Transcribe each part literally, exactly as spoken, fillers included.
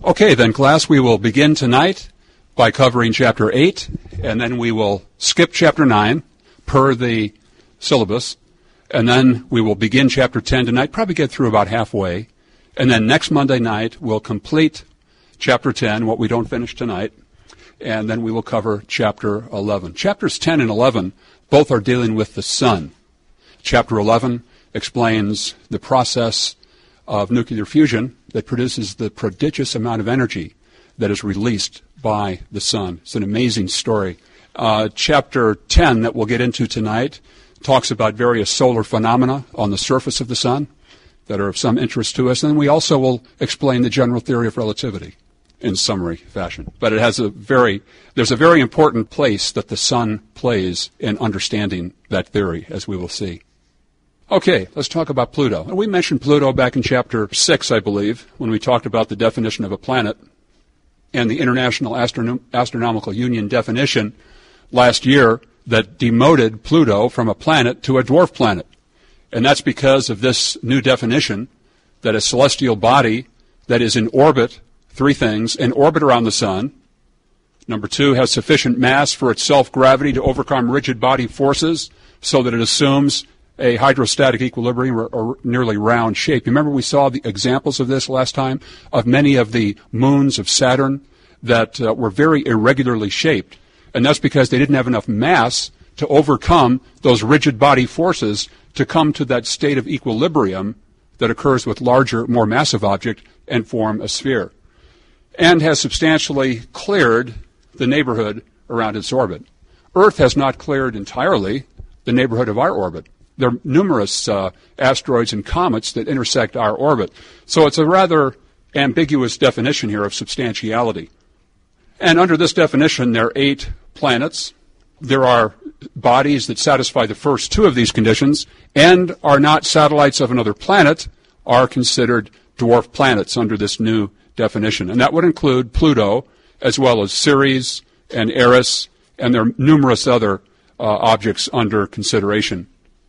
Okay, then, class, we will begin tonight by covering Chapter eight, and then we will skip Chapter nine per the syllabus, and then we will begin Chapter ten tonight, probably get through about halfway, and then next Monday night we'll complete Chapter ten, what we don't finish tonight, and then we will cover Chapter eleven. Chapters ten and eleven both are dealing with the sun. Chapter eleven explains the process of nuclear fusion that produces the prodigious amount of energy that is released by the sun. It's an amazing story. Uh, chapter ten that we'll get into tonight talks about various solar phenomena on the surface of the sun that are of some interest to us. And then we also will explain the general theory of relativity in summary fashion. But it has a very, there's a very important place that the sun plays in understanding that theory, as we will see. Okay, let's talk about Pluto. And we mentioned Pluto back in Chapter six, I believe, when we talked about the definition of a planet and the International Astronom- Astronomical Union definition last year that demoted Pluto from a planet to a dwarf planet. And that's because of this new definition that a celestial body that is in orbit, three things, in orbit around the sun, number two, has sufficient mass for its self-gravity to overcome rigid body forces so that it assumes a hydrostatic equilibrium or, or nearly round shape. You remember we saw the examples of this last time, of many of the moons of Saturn that uh, were very irregularly shaped. And that's because they didn't have enough mass to overcome those rigid body forces to come to that state of equilibrium that occurs with larger, more massive object and form a sphere. And has substantially cleared the neighborhood around its orbit. Earth has not cleared entirely the neighborhood of our orbit. There are numerous uh, asteroids and comets that intersect our orbit. So it's a rather ambiguous definition here of substantiality. And under this definition, there are eight planets. There are bodies that satisfy the first two of these conditions and are not satellites of another planet, are considered dwarf planets under this new definition. And that would include Pluto, as well as Ceres and Eris, and there are numerous other uh, objects under consideration.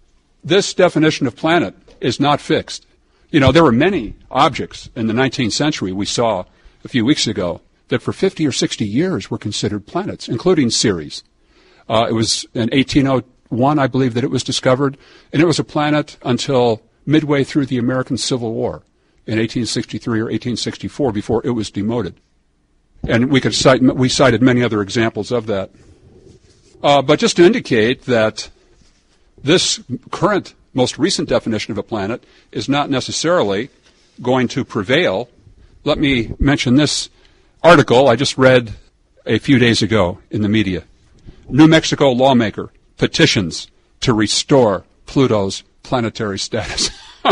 This definition of planet is not fixed. You know, there were many objects in the nineteenth century we saw a few weeks ago that for fifty or sixty years were considered planets, including Ceres. Uh, it was in eighteen oh one, I believe, that it was discovered, and it was a planet until midway through the American Civil War in eighteen sixty-three or eighteen sixty-four before it was demoted. And we could cite, we cited many other examples of that. Uh, but just to indicate that this current, most recent definition of a planet is not necessarily going to prevail, let me mention this article I just read a few days ago in the media. New Mexico lawmaker petitions to restore Pluto's planetary status.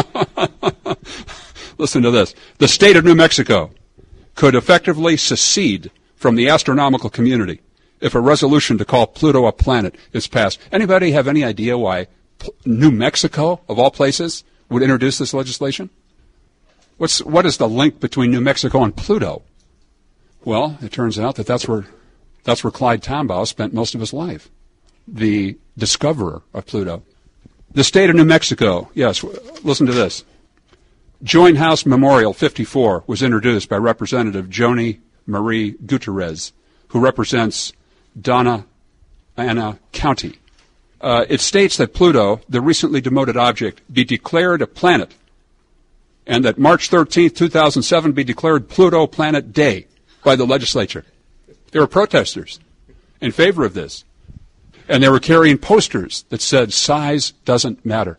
Listen to this. The state of New Mexico could effectively secede from the astronomical community if a resolution to call Pluto a planet is passed. Anybody have any idea why P- New Mexico, of all places, would introduce this legislation? What's, what is the link between New Mexico and Pluto? Well, it turns out that that's where, that's where Clyde Tombaugh spent most of his life, the discoverer of Pluto. The state of New Mexico, yes, listen to this. Joint House Memorial fifty-four was introduced by Representative Joni Marie Gutierrez, who represents Donna Ana County. Uh, it states that Pluto, the recently demoted object, be declared a planet, and that March thirteenth, two thousand seven be declared Pluto Planet Day by the legislature. There were protesters in favor of this, and they were carrying posters that said, size doesn't matter.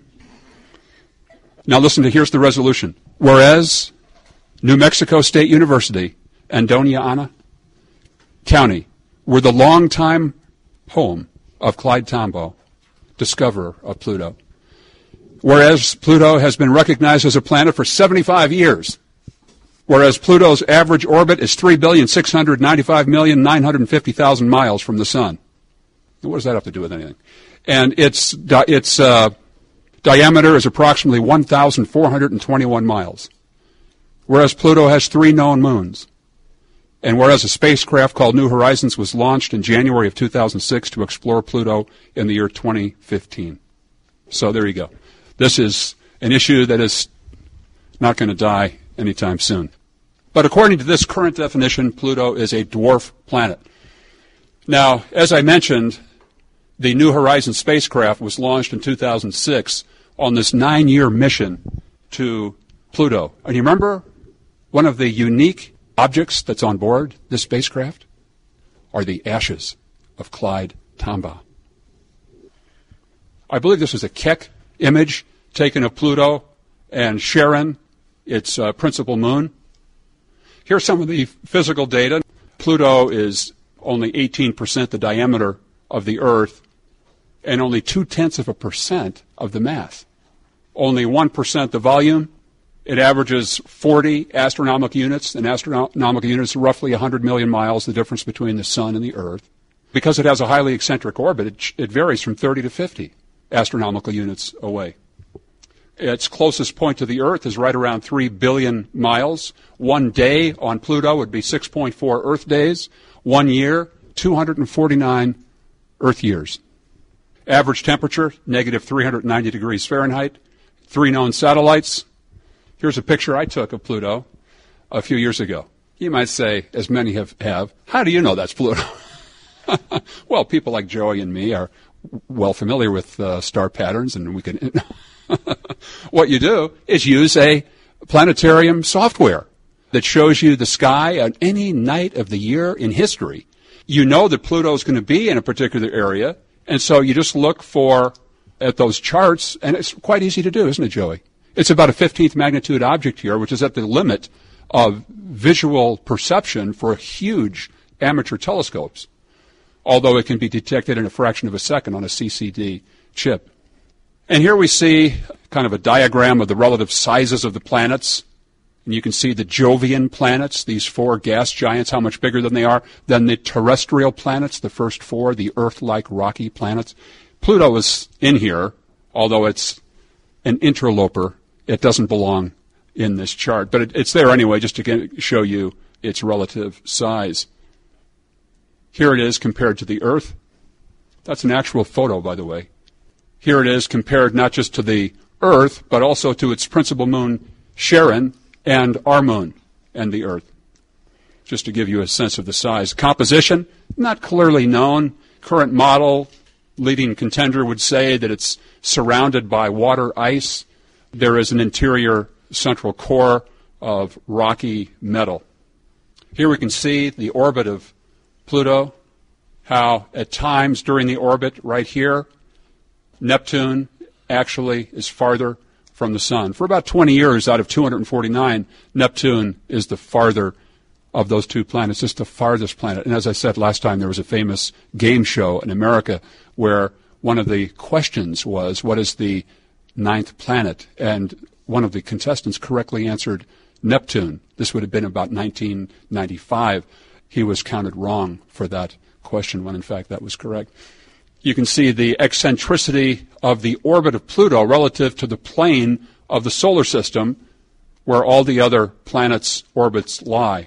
Now listen to, here's the resolution. Whereas New Mexico State University and Doña Ana County were the longtime home of Clyde Tombaugh, discoverer of Pluto. Whereas Pluto has been recognized as a planet for seventy-five years. Whereas Pluto's average orbit is three billion, six hundred ninety-five million, nine hundred fifty thousand miles from the sun. What does that have to do with anything? And its, its uh, diameter is approximately one thousand four hundred twenty-one miles. Whereas Pluto has three known moons. And whereas a spacecraft called New Horizons was launched in January of two thousand six to explore Pluto in the year twenty fifteen. So there you go. This is an issue that is not going to die anytime soon. But according to this current definition, Pluto is a dwarf planet. Now, as I mentioned, the New Horizons spacecraft was launched in two thousand six on this nine-year mission to Pluto. And you remember one of the unique objects that's on board this spacecraft are the ashes of Clyde Tombaugh. I believe this was a Keck image taken of Pluto and Charon, its uh, principal moon. Here's some of the physical data. Pluto is only eighteen percent the diameter of the Earth and only two-tenths of a percent of the mass. Only one percent the volume. It averages forty astronomical units. An astronomical unit is roughly one hundred million miles, the difference between the Sun and the Earth. Because it has a highly eccentric orbit, it, it varies from thirty to fifty astronomical units away. Its closest point to the Earth is right around three billion miles. One day on Pluto would be six point four Earth days. One year, two hundred forty-nine Earth years. Average temperature, negative three hundred ninety degrees Fahrenheit. Three known satellites. Here's a picture I took of Pluto a few years ago. You might say, as many have, have how do you know that's Pluto? Well, people like Joey and me are well familiar with uh, star patterns, and we can... What you do is use a planetarium software that shows you the sky on any night of the year in history. You know that Pluto is going to be in a particular area, and so you just look for at those charts, and it's quite easy to do, isn't it, Joey? It's about a fifteenth magnitude object here, which is at the limit of visual perception for huge amateur telescopes, although it can be detected in a fraction of a second on a C C D chip. And here we see kind of a diagram of the relative sizes of the planets. And you can see the Jovian planets, these four gas giants, how much bigger than they are than the terrestrial planets, the first four, the Earth-like rocky planets. Pluto is in here, although it's an interloper. It doesn't belong in this chart. But it, it's there anyway, just to get, show you its relative size. Here it is compared to the Earth. That's an actual photo, by the way. Here it is compared not just to the Earth, but also to its principal moon, Charon, and our moon and the Earth, just to give you a sense of the size. Composition, not clearly known. Current model, leading contender would say that it's surrounded by water ice. There is an interior central core of rocky metal. Here we can see the orbit of Pluto, how at times during the orbit right here, Neptune actually is farther from the Sun. For about twenty years out of two hundred forty-nine, Neptune is the farther of those two planets, just the farthest planet. And as I said last time, there was a famous game show in America where one of the questions was, what is the ninth planet? And one of the contestants correctly answered Neptune. This would have been about nineteen ninety-five. He was counted wrong for that question when, in fact, that was correct. You can see the eccentricity of the orbit of Pluto relative to the plane of the solar system where all the other planets' orbits lie.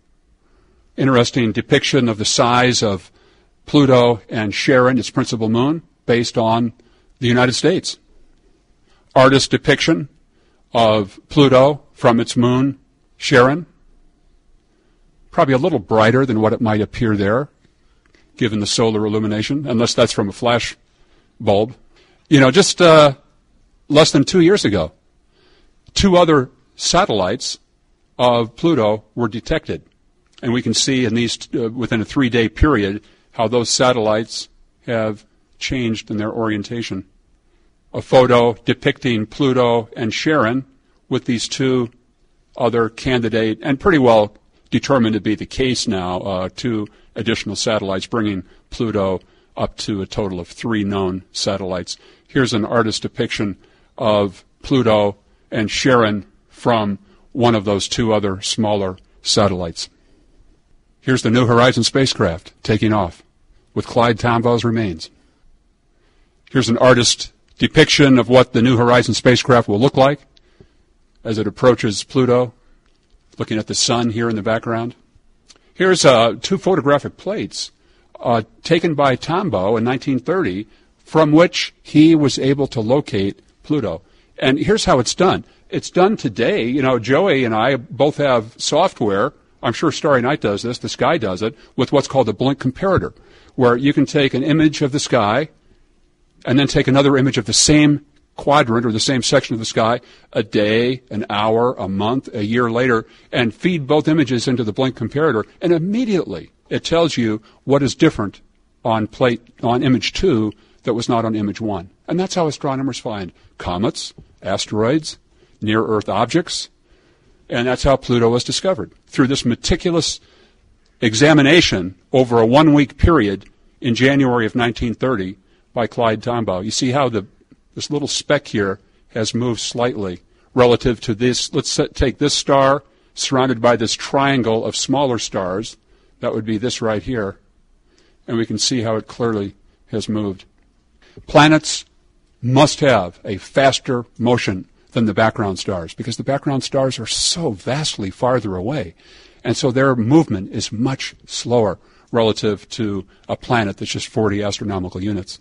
Interesting depiction of the size of Pluto and Charon, its principal moon, based on the United States. Artist depiction of Pluto from its moon, Charon. Probably a little brighter than what it might appear there, given the solar illumination, unless that's from a flash bulb. You know, just uh, less than two years ago, two other satellites of Pluto were detected. And we can see in these, uh, within a three-day period, how those satellites have changed in their orientation. A photo depicting Pluto and Charon with these two other candidate, and pretty well determined to be the case now, uh, two additional satellites, bringing Pluto up to a total of three known satellites. Here's an artist depiction of Pluto and Charon from one of those two other smaller satellites. Here's the New Horizons spacecraft taking off with Clyde Tombaugh's remains. Here's an artist depiction of what the New Horizons spacecraft will look like as it approaches Pluto, looking at the sun here in the background. Here's uh, two photographic plates uh, taken by Tombaugh in nineteen thirty, from which he was able to locate Pluto. And here's how it's done. It's done today. You know, Joey and I both have software. I'm sure Starry Night does this. The Sky does it with what's called a blink comparator, where you can take an image of the sky and then take another image of the same quadrant or the same section of the sky a day, an hour, a month, a year later, and feed both images into the blink comparator, and immediately it tells you what is different on plate on image two that was not on image one. And that's how astronomers find comets, asteroids, near-Earth objects, and that's how Pluto was discovered, through this meticulous examination over a one-week period in January of nineteen thirty by Clyde Tombaugh. You see how the this little speck here has moved slightly relative to this. Let's set, take this star surrounded by this triangle of smaller stars. That would be this right here. And we can see how it clearly has moved. Planets must have a faster motion than the background stars because the background stars are so vastly farther away. And so their movement is much slower relative to a planet that's just forty astronomical units.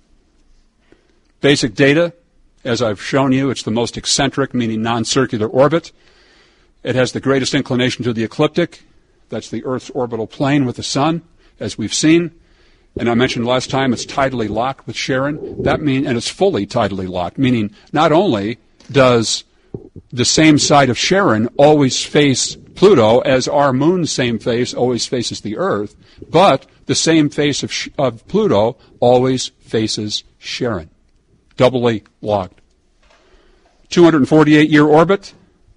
Basic data, as I've shown you, it's the most eccentric, meaning non-circular orbit. It has the greatest inclination to the ecliptic. That's the Earth's orbital plane with the sun, as we've seen. And I mentioned last time it's tidally locked with Charon. That mean, and it's fully tidally locked, meaning not only does the same side of Charon always face Pluto as our moon's same face always faces the Earth, but the same face of, of Pluto always faces Charon. Doubly locked. two hundred forty-eight year orbit.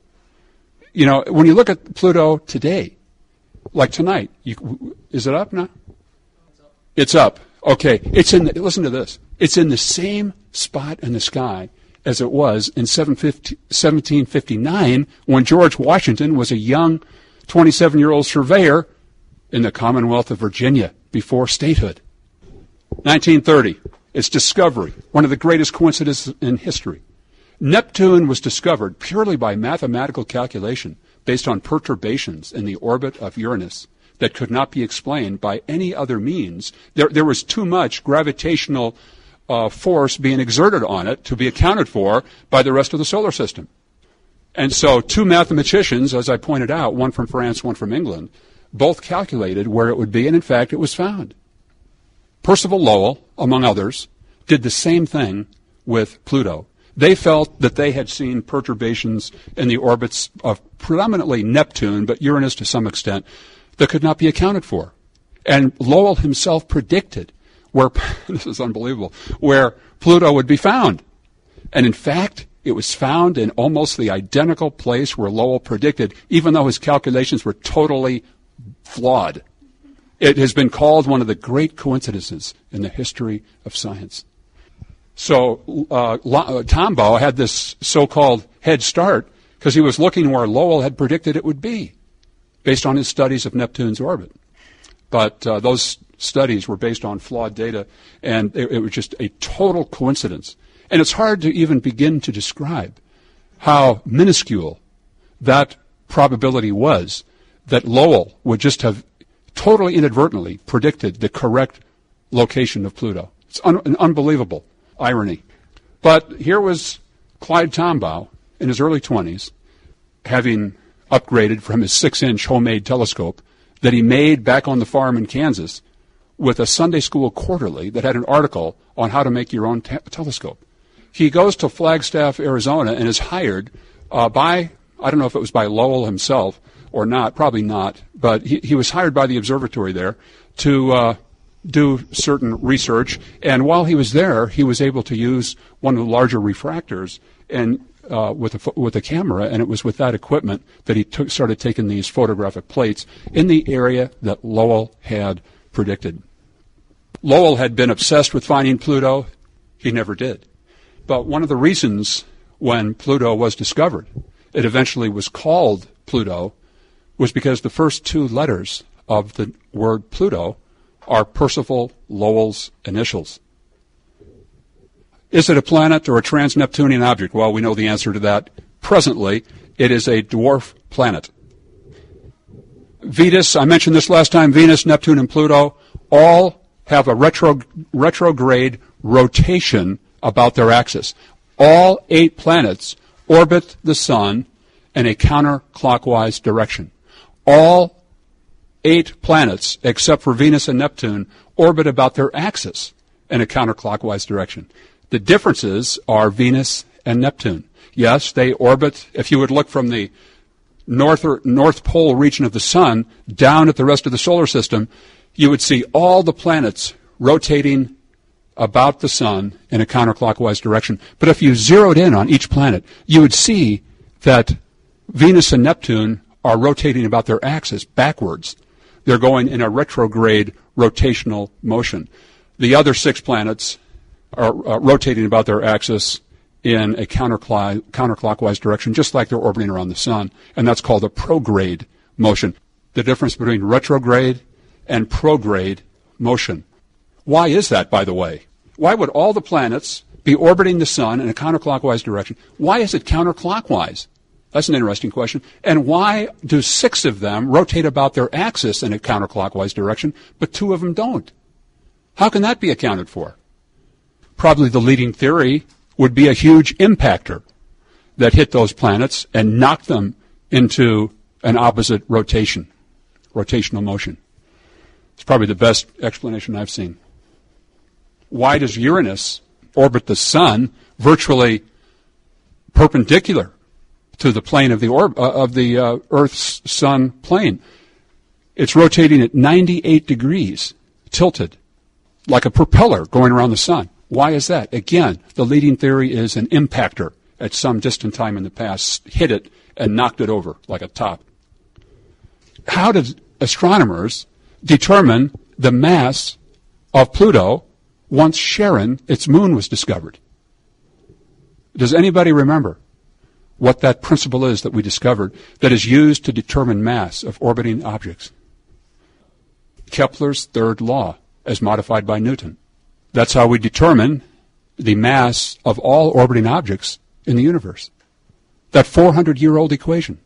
You know, when you look at Pluto today, like tonight, you, is it up now? It's up. It's up. Okay. It's in. The, listen to this. It's in the same spot in the sky as it was in seventeen fifty-nine when George Washington was a young twenty-seven year old surveyor in the Commonwealth of Virginia before statehood. nineteen thirty. Its discovery, one of the greatest coincidences in history. Neptune was discovered purely by mathematical calculation based on perturbations in the orbit of Uranus that could not be explained by any other means. There, there was too much gravitational uh, force being exerted on it to be accounted for by the rest of the solar system. And so two mathematicians, as I pointed out, one from France, one from England, both calculated where it would be, and in fact it was found. Percival Lowell, among others, did the same thing with Pluto. They felt that they had seen perturbations in the orbits of predominantly Neptune, but Uranus to some extent, that could not be accounted for. And Lowell himself predicted where, this is unbelievable, where Pluto would be found. And in fact, it was found in almost the identical place where Lowell predicted, even though his calculations were totally flawed. It has been called one of the great coincidences in the history of science. So uh, Tombaugh had this so-called head start because he was looking where Lowell had predicted it would be based on his studies of Neptune's orbit. But uh, those studies were based on flawed data, and it, it was just a total coincidence. And it's hard to even begin to describe how minuscule that probability was that Lowell would just have totally inadvertently predicted the correct location of Pluto. It's un- an unbelievable irony. But here was Clyde Tombaugh in his early twenties, having upgraded from his six-inch homemade telescope that he made back on the farm in Kansas with a Sunday school quarterly that had an article on how to make your own te- telescope. He goes to Flagstaff, Arizona, and is hired uh, by, I don't know if it was by Lowell himself, or not, probably not, but he, he was hired by the observatory there to uh, do certain research, and while he was there, he was able to use one of the larger refractors and uh, with a with a camera, and it was with that equipment that he took, started taking these photographic plates in the area that Lowell had predicted. Lowell had been obsessed with finding Pluto. He never did. But one of the reasons when Pluto was discovered, it eventually was called Pluto, was because the first two letters of the word Pluto are Percival Lowell's initials. Is it a planet or a trans-Neptunian object? Well, we know the answer to that. Presently, it is a dwarf planet. Venus, I mentioned this last time, Venus, Neptune, and Pluto all have a retro, retrograde rotation about their axis. All eight planets orbit the sun in a counterclockwise direction. All eight planets, except for Venus and Neptune, orbit about their axis in a counterclockwise direction. The differences are Venus and Neptune. Yes, they orbit, if you would look from the north or north pole region of the sun down at the rest of the solar system, you would see all the planets rotating about the sun in a counterclockwise direction. But if you zeroed in on each planet, you would see that Venus and Neptune are rotating about their axis backwards. They're going in a retrograde rotational motion. The other six planets are uh, rotating about their axis in a countercl- counterclockwise direction, just like they're orbiting around the sun, and that's called a prograde motion. The difference between retrograde and prograde motion. Why is that, by the way? Why would all the planets be orbiting the sun in a counterclockwise direction? Why is it counterclockwise? That's an interesting question. And why do six of them rotate about their axis in a counterclockwise direction, but two of them don't? How can that be accounted for? Probably the leading theory would be a huge impactor that hit those planets and knocked them into an opposite rotation, rotational motion. It's probably the best explanation I've seen. Why does Uranus orbit the sun virtually perpendicular to the plane of the orb, uh, of the uh, Earth's sun plane? It's rotating at ninety-eight degrees, tilted, like a propeller going around the sun. Why is that? Again, the leading theory is an impactor at some distant time in the past hit it and knocked it over like a top. How did astronomers determine the mass of Pluto once Charon, its moon, was discovered? Does anybody remember what that principle is that we discovered that is used to determine mass of orbiting objects? Kepler's third law, as modified by Newton. That's how we determine the mass of all orbiting objects in the universe. That four hundred year old equation.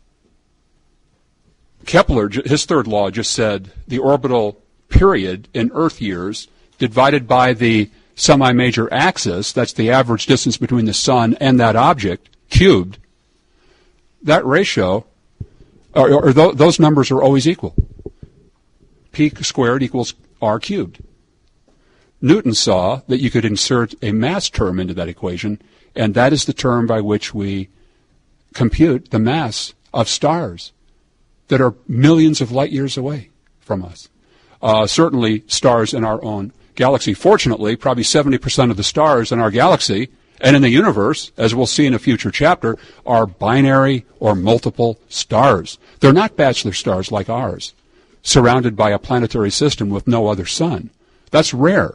Kepler, his third law, just said the orbital period in Earth years divided by the semi-major axis, that's the average distance between the sun and that object, cubed, that ratio, or, or th- those numbers are always equal. P squared equals r cubed. Newton saw that you could insert a mass term into that equation, and that is the term by which we compute the mass of stars that are millions of light years away from us. Uh, certainly stars in our own galaxy. Fortunately, probably seventy percent of the stars in our galaxy and in the universe, as we'll see in a future chapter, are binary or multiple stars. They're not bachelor stars like ours, surrounded by a planetary system with no other sun. That's rare.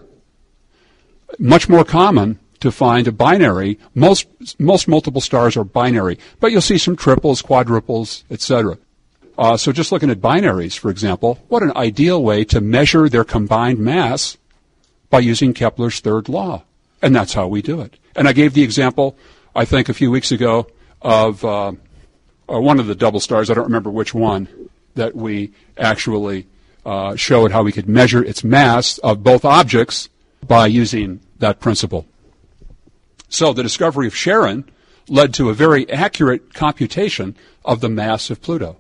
Much more common to find a binary. Most most multiple stars are binary, but you'll see some triples, quadruples, et cetera. Uh, so just looking at binaries, for example, what an ideal way to measure their combined mass by using Kepler's third law. And that's how we do it. And I gave the example, I think, a few weeks ago of uh, uh, one of the double stars, I don't remember which one, that we actually uh, showed how we could measure its mass of both objects by using that principle. So the discovery of Charon led to a very accurate computation of the mass of Pluto.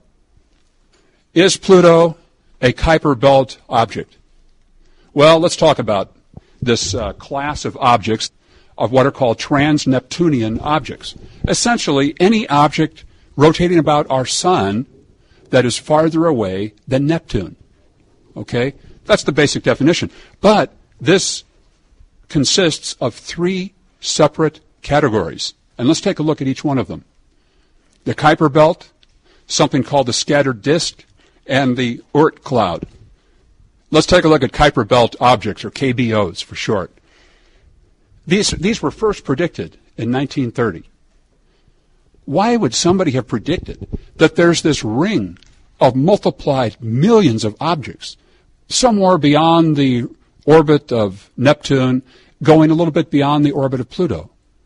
Is Pluto a Kuiper Belt object? Well, let's talk about this uh, class of objects of what are called trans-Neptunian objects. Essentially, any object rotating about our sun that is farther away than Neptune. Okay? That's the basic definition. But this consists of three separate categories. And let's take a look at each one of them. The Kuiper Belt, something called the scattered disk, and the Oort cloud. Let's take a look at Kuiper Belt objects, or K B Os for short. These, these were first predicted in nineteen thirty. Why would somebody have predicted that there's this ring of multiplied millions of objects somewhere beyond the orbit of Neptune, going a little bit beyond the orbit of Pluto?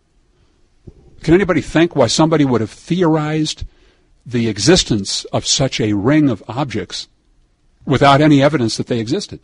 Can anybody think why somebody would have theorized the existence of such a ring of objects without any evidence that they existed?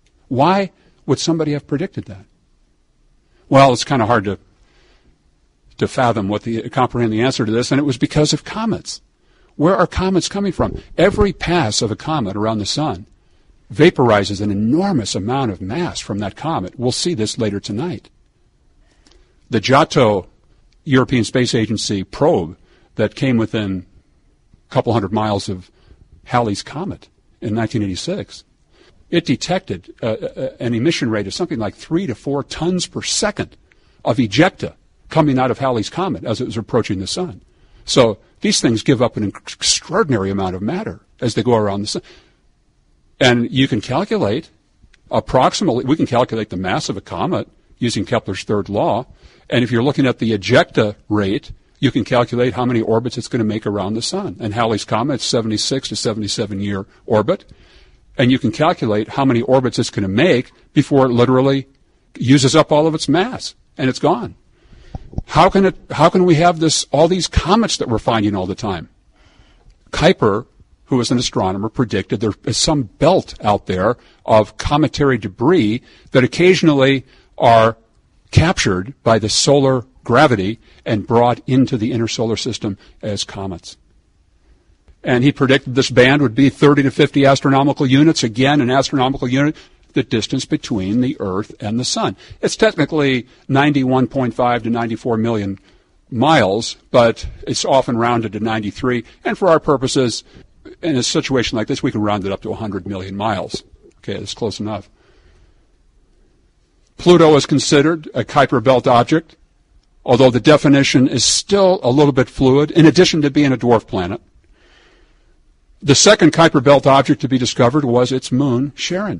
Why would somebody have predicted that? Well, it's kind of hard to to fathom what the comprehend the answer to this, and it was because of comets. Where are comets coming from? Every pass of a comet around the sun vaporizes an enormous amount of mass from that comet. We'll see this later tonight. The Giotto European Space Agency probe that came within a couple hundred miles of Halley's Comet in nineteen eighty-six, it detected uh, an emission rate of something like three to four tons per second of ejecta coming out of Halley's Comet as it was approaching the sun. So these things give up an extraordinary amount of matter as they go around the sun. And you can calculate approximately, we can calculate the mass of a comet using Kepler's third law. And if you're looking at the ejecta rate, you can calculate how many orbits it's going to make around the sun. And Halley's Comet, seventy-six to seventy-seven year orbit. And you can calculate how many orbits it's going to make before it literally uses up all of its mass. And it's gone. How can it, how can we have this, all these comets that we're finding all the time? Kuiper, who was an astronomer, predicted there is some belt out there of cometary debris that occasionally are captured by the solar gravity and brought into the inner solar system as comets. And he predicted this band would be thirty to fifty astronomical units. Again, an astronomical unit, the distance between the Earth and the Sun. It's technically ninety-one point five to ninety-four million miles, but it's often rounded to ninety-three. And for our purposes, in a situation like this, we can round it up to one hundred million miles. Okay, that's close enough. Pluto is considered a Kuiper belt object, although the definition is still a little bit fluid, in addition to being a dwarf planet. The second Kuiper belt object to be discovered was its moon, Charon.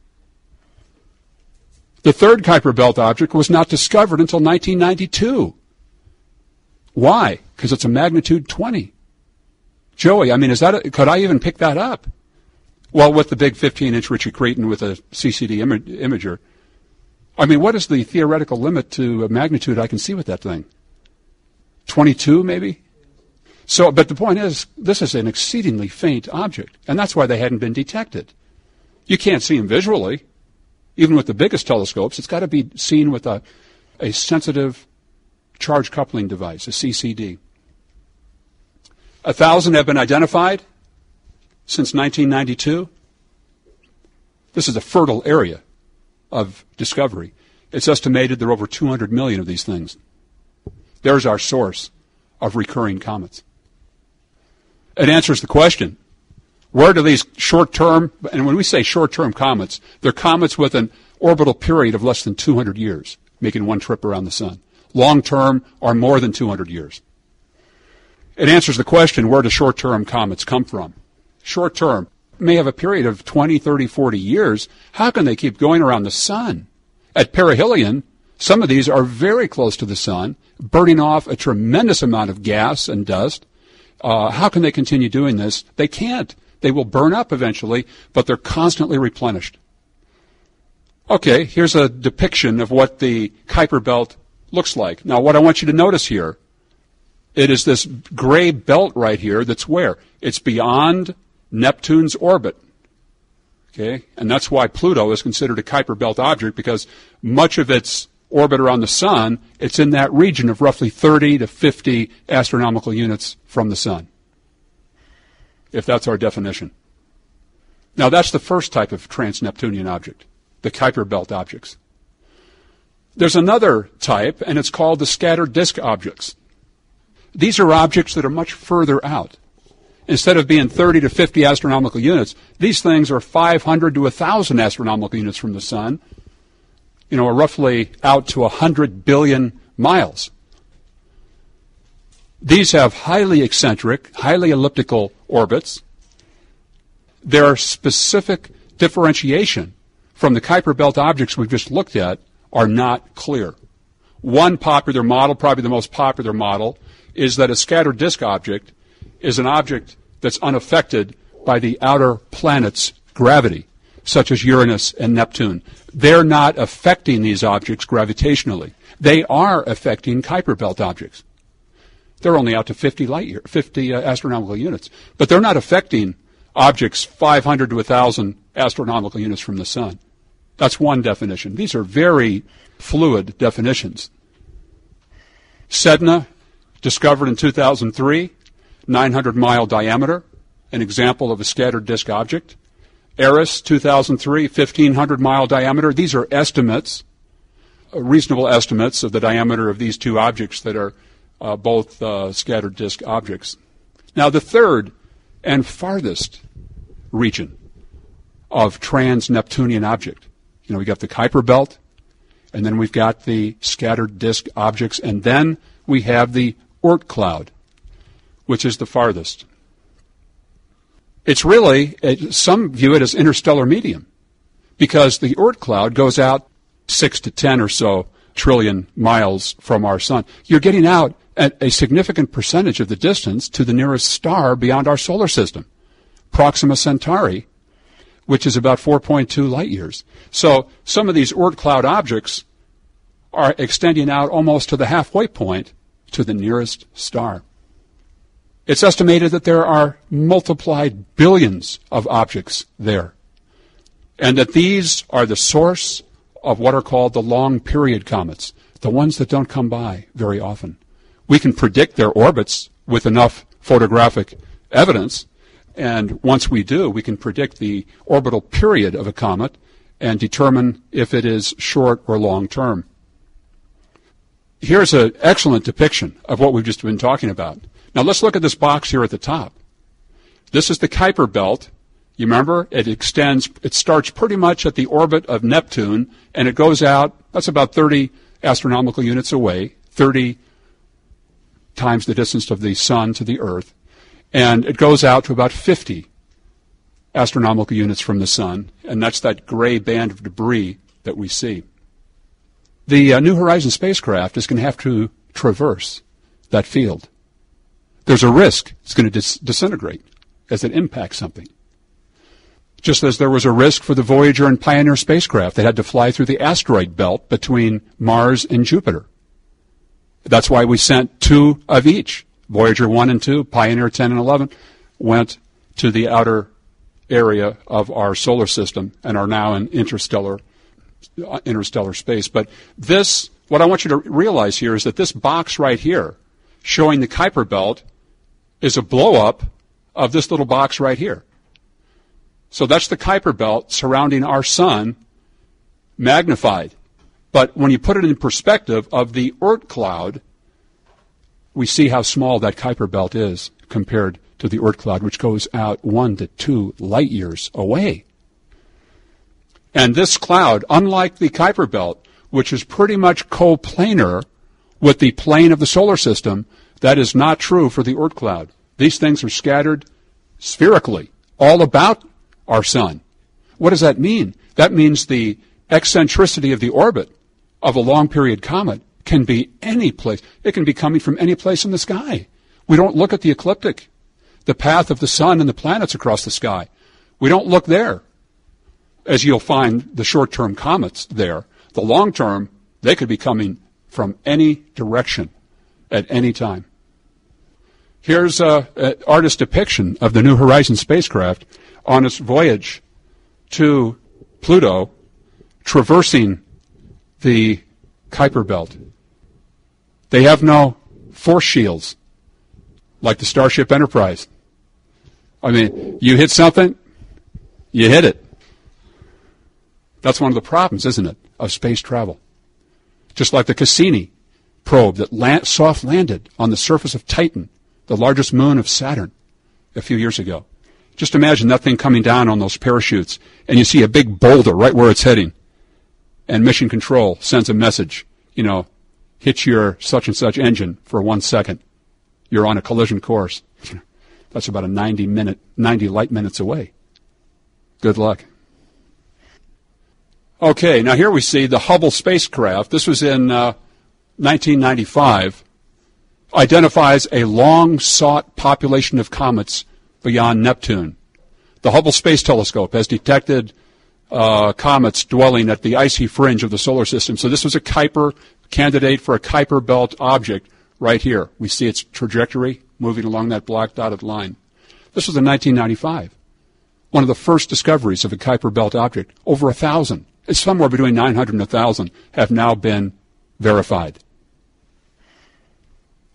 The third Kuiper belt object was not discovered until nineteen ninety-two. Why? Because it's a magnitude twenty. Joey, I mean, is that a, could I even pick that up? Well, with the big fifteen inch Ritchie Cretin with a C C D im- imager. I mean, what is the theoretical limit to a magnitude I can see with that thing? twenty-two, maybe? So, but the point is, this is an exceedingly faint object, and that's why they hadn't been detected. You can't see them visually. Even with the biggest telescopes, it's got to be seen with a, a sensitive charge coupling device, a C C D. A thousand have been identified since nineteen ninety-two. This is a fertile area of discovery. It's estimated there are over two hundred million of these things. There's our source of recurring comets. It answers the question, where do these short-term, and when we say short-term comets, they're comets with an orbital period of less than two hundred years, making one trip around the sun. Long-term are more than two hundred years. It answers the question, where do short-term comets come from? Short-term may have a period of twenty, thirty, forty years. How can they keep going around the sun? At perihelion, some of these are very close to the sun, burning off a tremendous amount of gas and dust. Uh, how can they continue doing this? They can't. They will burn up eventually, but they're constantly replenished. Okay, here's a depiction of what the Kuiper belt looks like. Now, what I want you to notice here, it is this gray belt right here that's where? It's beyond Neptune's orbit. Okay, and that's why Pluto is considered a Kuiper belt object, because much of its orbit around the sun, it's in that region of roughly thirty to fifty astronomical units from the sun, if that's our definition. Now, that's the first type of trans-Neptunian object, the Kuiper belt objects. There's another type, and it's called the scattered disk objects. These are objects that are much further out. Instead of being thirty to fifty astronomical units, these things are five hundred to one thousand astronomical units from the sun, you know, are roughly out to one hundred billion miles. These have highly eccentric, highly elliptical orbits. Their specific differentiation from the Kuiper belt objects we've just looked at are not clear. One popular model, probably the most popular model, is that a scattered disk object is an object that's unaffected by the outer planets' gravity, such as Uranus and Neptune. They're not affecting these objects gravitationally. They are affecting Kuiper belt objects. They're only out to fifty light year, fifty uh, astronomical units, but they're not affecting objects five hundred to one thousand astronomical units from the sun. That's one definition. These are very fluid definitions. Sedna, discovered in two thousand three, nine hundred mile diameter, an example of a scattered disk object. Eris, two thousand three, fifteen hundred mile diameter. These are estimates, uh, reasonable estimates of the diameter of these two objects that are uh, both uh, scattered disk objects. Now, the third and farthest region of trans-Neptunian object, you know, we got the Kuiper Belt, and then we've got the scattered disk objects, and then we have the Oort cloud, which is the farthest. It's really, some view it as interstellar medium, because the Oort cloud goes out six to ten or so trillion miles from our sun. You're getting out at a significant percentage of the distance to the nearest star beyond our solar system, Proxima Centauri, which is about four point two light years. So some of these Oort cloud objects are extending out almost to the halfway point to the nearest star. It's estimated that there are multiplied billions of objects there, and that these are the source of what are called the long period comets, the ones that don't come by very often. We can predict their orbits with enough photographic evidence, and once we do, we can predict the orbital period of a comet and determine if it is short or long term. Here's an excellent depiction of what we've just been talking about. Now let's look at this box here at the top. This is the Kuiper Belt. You remember, it extends, it starts pretty much at the orbit of Neptune, and it goes out, that's about thirty astronomical units away, thirty times the distance of the sun to the Earth, and it goes out to about fifty astronomical units from the sun, and that's that gray band of debris that we see. The uh, New Horizons spacecraft is going to have to traverse that field. There's a risk it's going to dis- disintegrate as it impacts something. Just as there was a risk for the Voyager and Pioneer spacecraft that had to fly through the asteroid belt between Mars and Jupiter. That's why we sent two of each. Voyager one and two, Pioneer ten and eleven, went to the outer area of our solar system and are now in interstellar interstellar space. But this, what I want you to realize here is that this box right here, showing the Kuiper Belt, is a blow-up of this little box right here. So that's the Kuiper Belt surrounding our sun, magnified. But when you put it in perspective of the Oort cloud, we see how small that Kuiper Belt is compared to the Oort cloud, which goes out one to two light years away. And this cloud, unlike the Kuiper Belt, which is pretty much coplanar with the plane of the solar system, that is not true for the Oort cloud. These things are scattered spherically, all about our sun. What does that mean? That means the eccentricity of the orbit of a long period comet can be any place. It can be coming from any place in the sky. We don't look at the ecliptic, the path of the sun and the planets across the sky. We don't look there, as you'll find the short-term comets there. The long-term, they could be coming from any direction at any time. Here's an artist's depiction of the New Horizons spacecraft on its voyage to Pluto, traversing the Kuiper Belt. They have no force shields like the Starship Enterprise. I mean, you hit something, you hit it. That's one of the problems, isn't it, of space travel. Just like the Cassini probe that land, soft landed on the surface of Titan, the largest moon of Saturn, a few years ago. Just imagine that thing coming down on those parachutes, and you see a big boulder right where it's heading, and Mission Control sends a message, you know, hit your such-and-such engine for one second. You're on a collision course. That's about a ninety minute, ninety light minutes away. Good luck. Okay, now here we see the Hubble spacecraft. This was in uh, nineteen ninety-five. Identifies a long-sought population of comets beyond Neptune. The Hubble Space Telescope has detected uh, comets dwelling at the icy fringe of the solar system. So this was a Kuiper candidate for a Kuiper Belt object right here. We see its trajectory moving along that black dotted line. This was in nineteen ninety-five. One of the first discoveries of a Kuiper Belt object. Over a thousand. It's somewhere between nine hundred and one thousand have now been verified.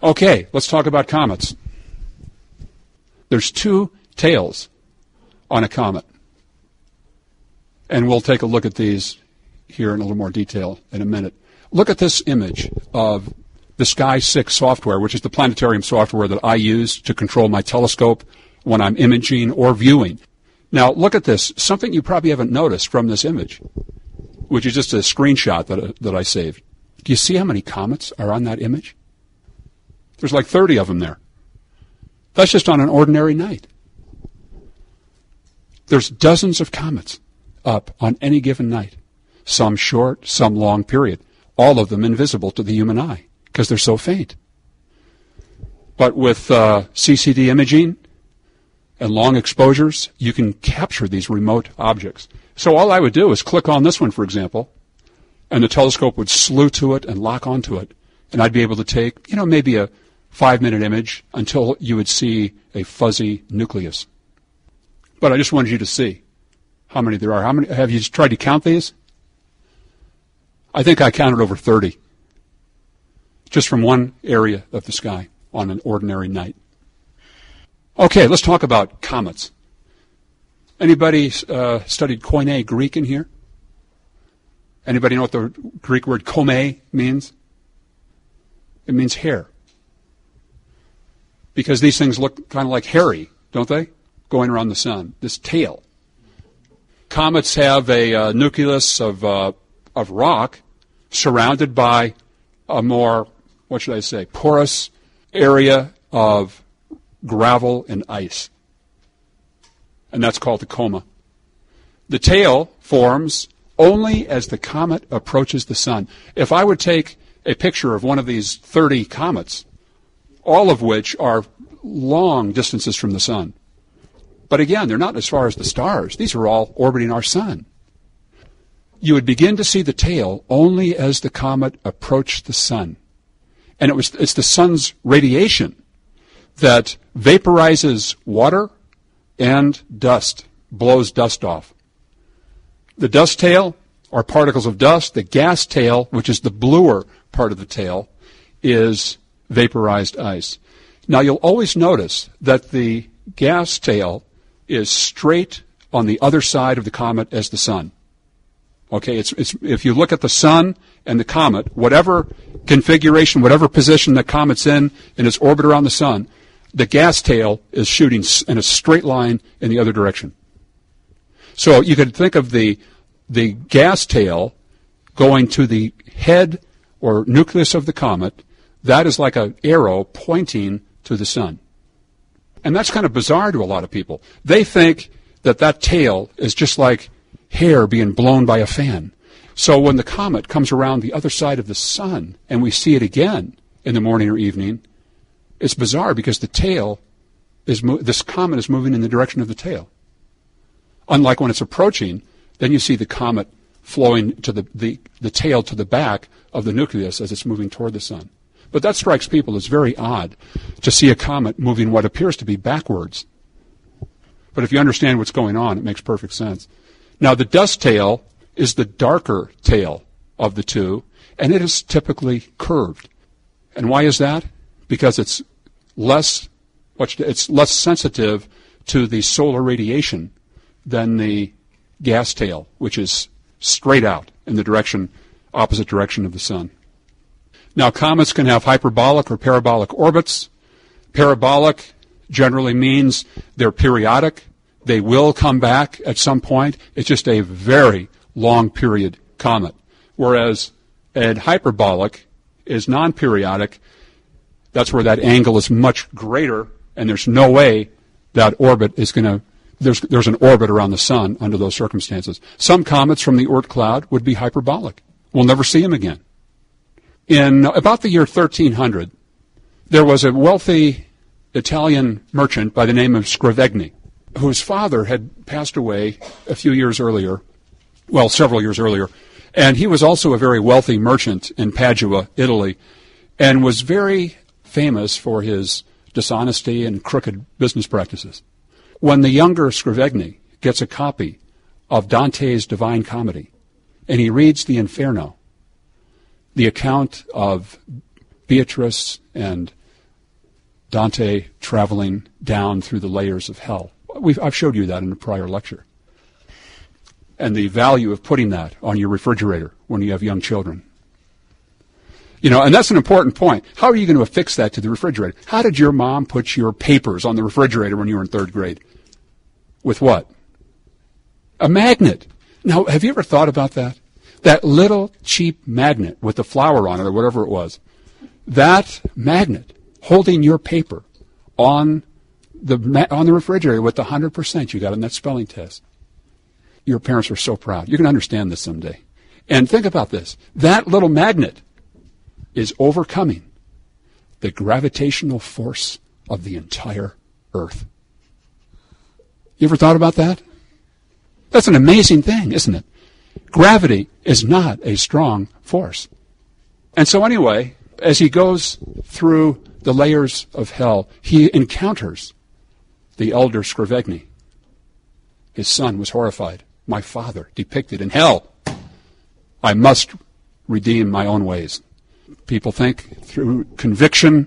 Okay, let's talk about comets. There's two tails on a comet. And we'll take a look at these here in a little more detail in a minute. Look at this image of the Sky six software, which is the planetarium software that I use to control my telescope when I'm imaging or viewing. Now, look at this. Something you probably haven't noticed from this image, which is just a screenshot that, uh, that I saved. Do you see how many comets are on that image? There's like thirty of them there. That's just on an ordinary night. There's dozens of comets up on any given night. Some short, some long period. All of them invisible to the human eye because they're so faint. But with uh, C C D imaging and long exposures, you can capture these remote objects. So all I would do is click on this one, for example, and the telescope would slew to it and lock onto it. And I'd be able to take, you know, maybe a five-minute image until you would see a fuzzy nucleus. But I just wanted you to see how many there are. How many have you tried to count these? I think I counted over thirty, just from one area of the sky on an ordinary night. Okay, let's talk about comets. Anybody uh, studied Koine Greek in here? Anybody know what the Greek word kome means? It means hair. Because these things look kind of like hairy, don't they? Going around the sun. This tail. Comets have a uh, nucleus of uh, of rock surrounded by a more, what should I say, porous area of gravel and ice. And that's called the coma. The tail forms only as the comet approaches the sun. If I would take a picture of one of these thirty comets, all of which are long distances from the sun, but again, they're not as far as the stars. These are all orbiting our sun. You would begin to see the tail only as the comet approached the sun. And it was it's the sun's radiation that vaporizes water and dust, blows dust off. The dust tail are particles of dust. The gas tail, which is the bluer part of the tail, is vaporized ice. Now, you'll always notice that the gas tail is straight on the other side of the comet as the sun. Okay, it's, it's, if you look at the sun and the comet, whatever configuration, whatever position the comet's in in its orbit around the sun, the gas tail is shooting in a straight line in the other direction. So you could think of the the gas tail going to the head or nucleus of the comet. That is like an arrow pointing to the sun. And that's kind of bizarre to a lot of people. They think that that tail is just like hair being blown by a fan. So when the comet comes around the other side of the sun and we see it again in the morning or evening, it's bizarre because the tail is mo- this comet is moving in the direction of the tail. Unlike when it's approaching, then you see the comet flowing to the, the, the tail to the back of the nucleus as it's moving toward the sun. But that strikes people as very odd to see a comet moving what appears to be backwards. But if you understand what's going on, it makes perfect sense. Now, the dust tail is the darker tail of the two, and it is typically curved. And why is that? Because it's less, it's less sensitive to the solar radiation than the gas tail, which is straight out in the direction, opposite direction of the sun. Now, comets can have hyperbolic or parabolic orbits. Parabolic generally means they're periodic. They will come back at some point. It's just a very long period comet. Whereas a hyperbolic is non-periodic. That's where that angle is much greater, and there's no way that orbit is going to, there's, there's an orbit around the sun under those circumstances. Some comets from the Oort cloud would be hyperbolic. We'll never see them again. In about the year thirteen hundred, there was a wealthy Italian merchant by the name of Scrivegni, whose father had passed away a few years earlier, well, several years earlier, and he was also a very wealthy merchant in Padua, Italy, and was very famous for his dishonesty and crooked business practices. When the younger Scrivegni gets a copy of Dante's Divine Comedy, and he reads the Inferno, the account of Beatrice and Dante traveling down through the layers of hell. We've, I've showed you that in a prior lecture. And the value of putting that on your refrigerator when you have young children. You know, and that's an important point. How are you going to affix that to the refrigerator? How did your mom put your papers on the refrigerator when you were in third grade? With what? A magnet. Now, have you ever thought about that? That little cheap magnet with the flower on it or whatever it was. That magnet holding your paper on the on the refrigerator with the one hundred percent you got in that spelling test. Your parents are so proud. You're going to understand this someday. And think about this. That little magnet is overcoming the gravitational force of the entire earth. You ever thought about that? That's an amazing thing, isn't it? Gravity is not a strong force. And so anyway, as he goes through the layers of hell, he encounters the elder Scrivegni. His son was horrified. My father depicted in hell. I must redeem my own ways. People think through conviction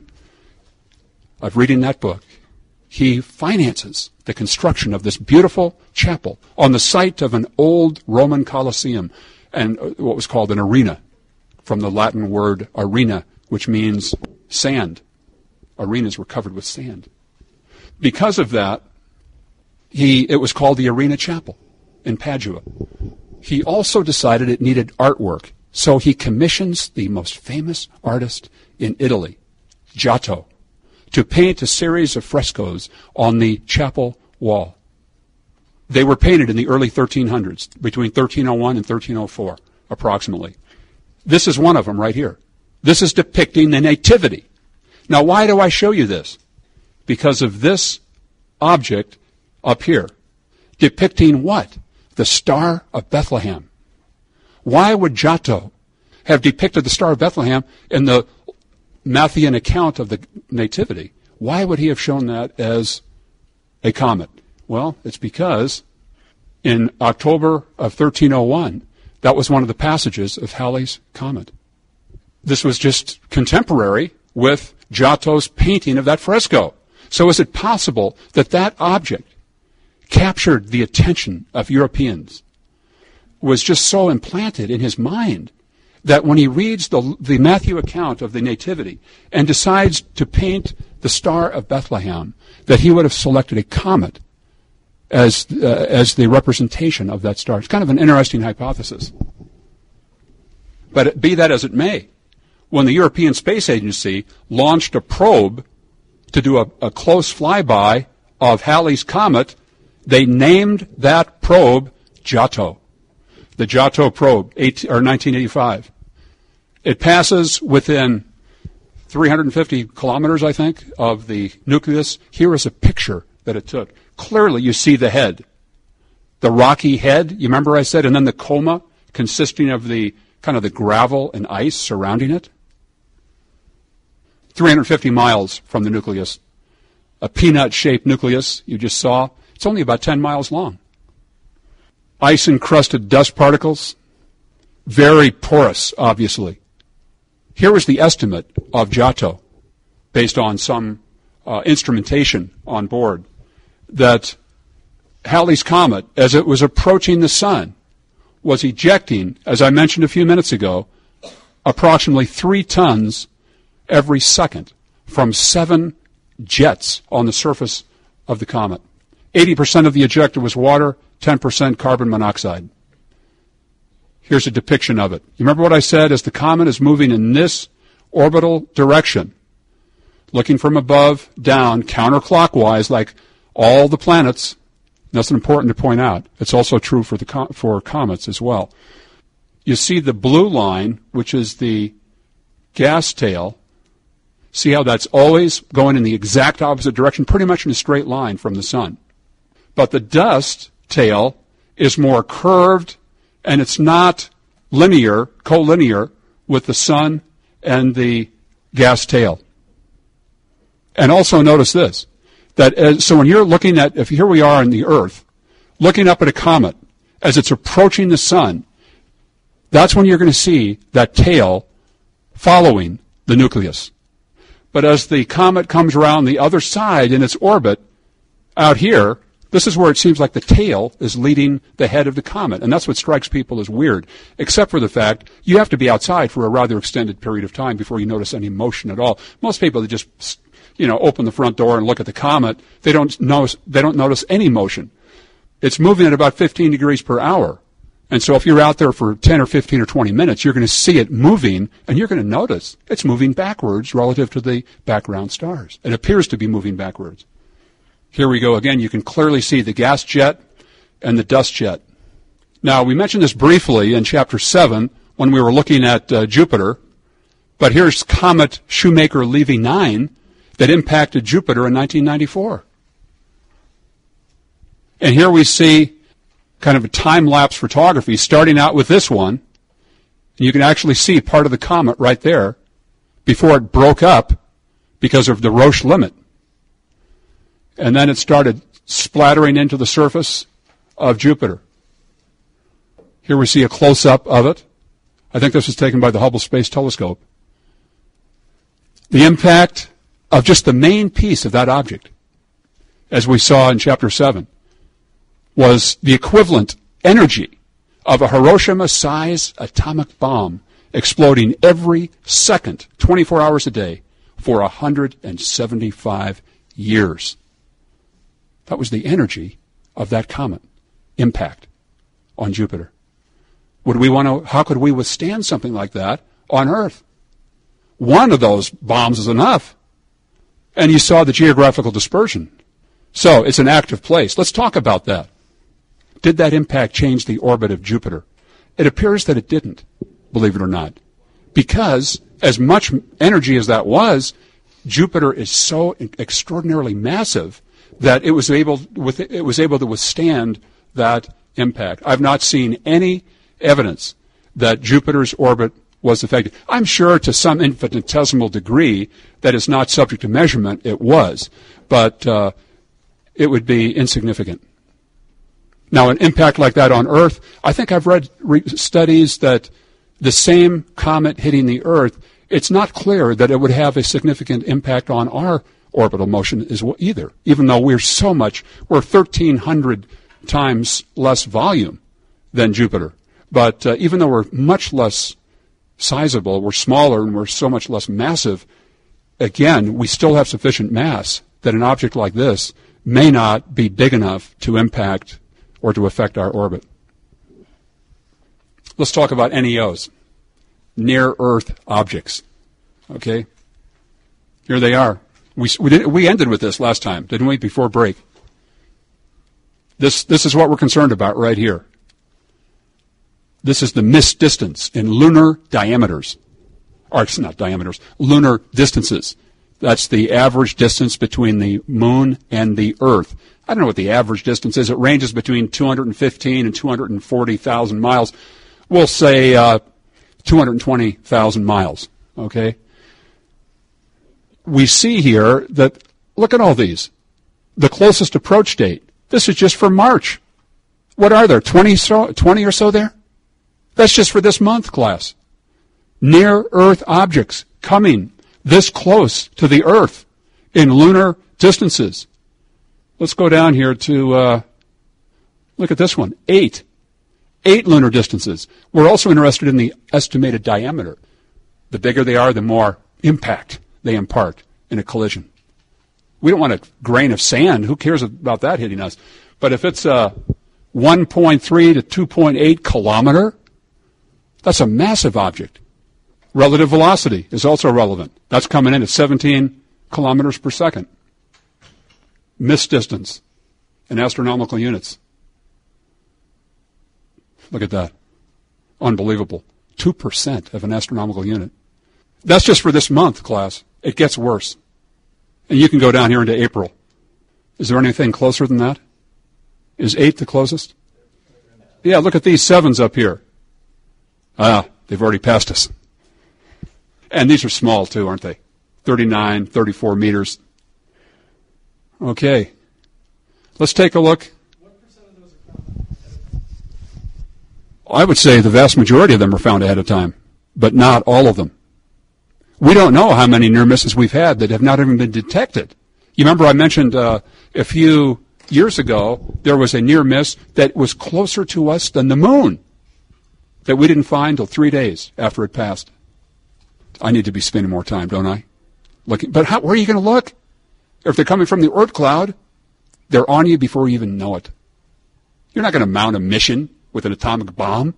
of reading that book, he finances the construction of this beautiful chapel on the site of an old Roman Colosseum and what was called an arena, from the Latin word arena, which means sand. Arenas were covered with sand. Because of that, he it was called the Arena Chapel in Padua. He also decided it needed artwork, so he commissions the most famous artist in Italy, Giotto, to paint a series of frescoes on the chapel wall. They were painted in the early thirteen hundreds, between thirteen oh one and thirteen oh four, approximately. This is one of them right here. This is depicting the Nativity. Now, why do I show you this? Because of this object up here, depicting what? The Star of Bethlehem. Why would Giotto have depicted the Star of Bethlehem in the Matthean account of the Nativity? Why would he have shown that as a comet? Well, it's because in October of thirteen oh one, that was one of the passages of Halley's Comet. This was just contemporary with Giotto's painting of that fresco. So is it possible that that object captured the attention of Europeans, was just so implanted in his mind that when he reads the, the Matthew account of the Nativity and decides to paint the Star of Bethlehem, that he would have selected a comet as uh, as the representation of that star? It's kind of an interesting hypothesis. But it, be that as it may, when the European Space Agency launched a probe to do a, a close flyby of Halley's Comet, they named that probe Giotto. The Giotto probe, eighteen, or nineteen eighty-five. It passes within three hundred fifty kilometers, I think, of the nucleus. Here is a picture that it took. Clearly, you see the head. The rocky head, you remember I said, and then the coma consisting of the kind of the gravel and ice surrounding it. three hundred fifty miles from the nucleus. A peanut-shaped nucleus you just saw. It's only about ten miles long. Ice-encrusted dust particles. Very porous, obviously. Here was the estimate of Giotto, based on some uh, instrumentation on board, that Halley's Comet, as it was approaching the sun, was ejecting, as I mentioned a few minutes ago, approximately three tons every second from seven jets on the surface of the comet. eighty percent of the ejector was water, ten percent carbon monoxide. Here's a depiction of it. You remember what I said? As the comet is moving in this orbital direction, looking from above down, counterclockwise, like all the planets. That's important to point out. It's also true for the com- for comets as well. You see the blue line, which is the gas tail. See how that's always going in the exact opposite direction, pretty much in a straight line from the sun. But the dust tail is more curved, and it's not linear, collinear with the sun and the gas tail. And also notice this, that as, so when you're looking at, if here we are on the Earth, looking up at a comet, as it's approaching the sun, that's when you're going to see that tail following the nucleus. But as the comet comes around the other side in its orbit, out here, this is where it seems like the tail is leading the head of the comet. And that's what strikes people as weird, except for the fact you have to be outside for a rather extended period of time before you notice any motion at all. Most people, they just, you know, open the front door and look at the comet. They don't notice, they don't notice any motion. It's moving at about fifteen degrees per hour. And so if you're out there for ten or fifteen or twenty minutes, you're going to see it moving, and you're going to notice it's moving backwards relative to the background stars. It appears to be moving backwards. Here we go again. You can clearly see the gas jet and the dust jet. Now, we mentioned this briefly in chapter seven when we were looking at uh, Jupiter, but here's Comet Shoemaker-Levy nine that impacted Jupiter in nineteen ninety-four. And here we see kind of a time-lapse photography starting out with this one. And you can actually see part of the comet right there before it broke up because of the Roche limit. And then it started splattering into the surface of Jupiter. Here we see a close-up of it. I think this was taken by the Hubble Space Telescope. The impact of just the main piece of that object, as we saw in chapter seven, was the equivalent energy of a Hiroshima-size atomic bomb exploding every second, twenty-four hours a day, for one hundred seventy-five years. That was the energy of that comet impact on Jupiter. Would we want to, how could we withstand something like that on Earth? One of those bombs is enough. And you saw the geographical dispersion. So it's an active place. Let's talk about that. Did that impact change the orbit of Jupiter? It appears that it didn't, believe it or not. Because as much energy as that was, Jupiter is so extraordinarily massive that it was able with it was able to withstand that impact. I've not seen any evidence that Jupiter's orbit was affected. I'm sure to some infinitesimal degree that is not subject to measurement, it was, but uh, it would be insignificant. Now, an impact like that on Earth, I think I've read re- studies that the same comet hitting the Earth, it's not clear that it would have a significant impact on our orbital motion as well either, even though we're so much, we're thirteen hundred times less volume than Jupiter. But uh, even though we're much less sizable, we're smaller and we're so much less massive, again, we still have sufficient mass that an object like this may not be big enough to impact or to affect our orbit. Let's talk about N E Os, near-Earth objects. Okay? Here they are. We, we, did, we ended with this last time, didn't we, before break? This, this is what we're concerned about right here. This is the missed distance in lunar diameters. Or it's not diameters, lunar distances. That's the average distance between the moon and the Earth. I don't know what the average distance is. It ranges between two hundred fifteen and two hundred forty thousand miles. We'll say uh, two hundred twenty thousand miles, okay? We see here that, look at all these. The closest approach date, this is just for March. What are there, twenty, so, twenty or so there? That's just for this month, class. Near-Earth objects coming this close to the Earth in lunar distances. Let's go down here to, uh, look at this one, eight. Eight lunar distances. We're also interested in the estimated diameter. The bigger they are, the more impact they impart in a collision. We don't want a grain of sand. Who cares about that hitting us? But if it's a one point three to two point eight kilometer, that's a massive object. Relative velocity is also relevant. That's coming in at seventeen kilometers per second. Missed distance in astronomical units. Look at that. Unbelievable. two percent of an astronomical unit. That's just for this month, class. It gets worse. And you can go down here into April. Is there anything closer than that? Is eight the closest? Yeah, look at these sevens up here. Ah, they've already passed us. And these are small too, aren't they? thirty-nine, thirty-four meters. Okay. Let's take a look. What percent of those are found? I would say the vast majority of them are found ahead of time, but not all of them. We don't know how many near misses we've had that have not even been detected. You remember I mentioned uh, a few years ago there was a near miss that was closer to us than the moon that we didn't find until three days after it passed. I need to be spending more time, don't I? Looking, but how, where are you going to look? If they're coming from the Oort cloud, they're on you before you even know it. You're not going to mount a mission with an atomic bomb.